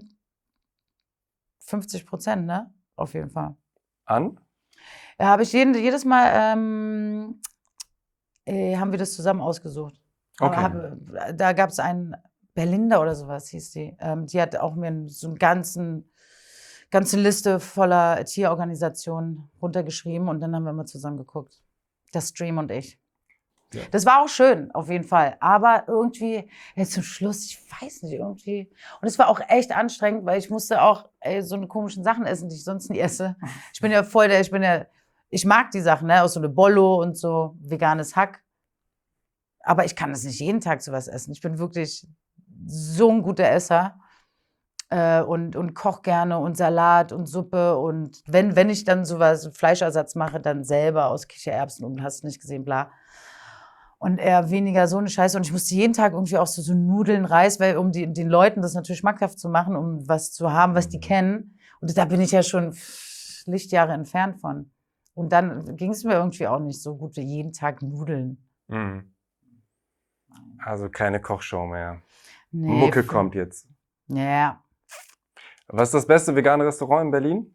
50%, ne? Auf jeden Fall. An? Da habe ich jedes Mal, haben wir das zusammen ausgesucht. Okay. Da gab es einen, Berlinda oder sowas hieß die. Die hat auch mir so eine ganze Liste voller Tierorganisationen runtergeschrieben und dann haben wir immer zusammen geguckt. Das Stream und ich. Ja. Das war auch schön, auf jeden Fall. Aber irgendwie, zum Schluss, ich weiß nicht, irgendwie. Und es war auch echt anstrengend, weil ich musste auch so eine komischen Sachen essen, die ich sonst nie esse. Ich bin ja ich mag die Sachen, ne? Auch so eine Bollo und so, veganes Hack. Aber ich kann das nicht jeden Tag sowas essen. Ich bin wirklich so ein guter Esser und koche gerne und Salat und Suppe. Und wenn ich dann sowas, Fleischersatz mache, dann selber aus Kichererbsen und hast nicht gesehen, bla. Und eher weniger so eine Scheiße. Und ich musste jeden Tag irgendwie auch so Nudeln, Reis, weil um den Leuten das natürlich schmackhaft zu machen, um was zu haben, was die kennen. Und da bin ich ja schon Lichtjahre entfernt von. Und dann ging es mir irgendwie auch nicht so gut wie jeden Tag Nudeln. Mhm. Also keine Kochshow mehr. Nee, Mucke kommt jetzt. Ja. Was ist das beste vegane Restaurant in Berlin?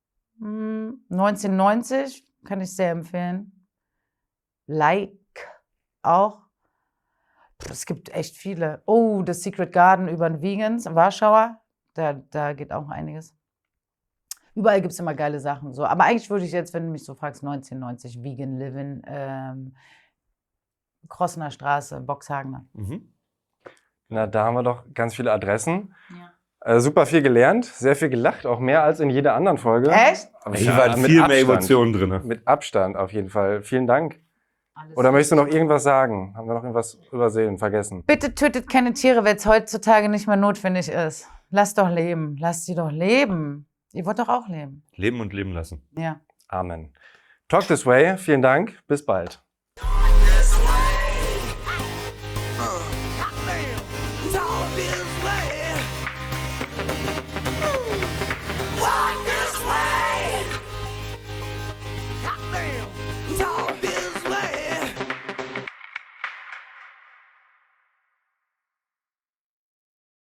1990 kann ich sehr empfehlen. Like auch. Es gibt echt viele. Oh, das Secret Garden über den Vegans, Warschauer. Da geht auch einiges. Überall gibt es immer geile Sachen. So. Aber eigentlich würde ich jetzt, wenn du mich so fragst, 1990 Vegan Living, Krossener Straße, Boxhagener. Na, da haben wir doch ganz viele Adressen. Ja. Super viel gelernt, sehr viel gelacht, auch mehr als in jeder anderen Folge. Echt? Aber Hier ja, waren mit viel mehr Abstand. Emotionen drin. Mit Abstand auf jeden Fall. Vielen Dank. Alles Oder gut. möchtest du noch irgendwas sagen? Haben wir noch irgendwas übersehen, vergessen? Bitte tötet keine Tiere, wenn es heutzutage nicht mehr notwendig ist. Lasst doch leben. Lasst sie doch leben. Ihr wollt doch auch leben. Leben und leben lassen. Ja. Amen. Talk This Way, vielen Dank. Bis bald.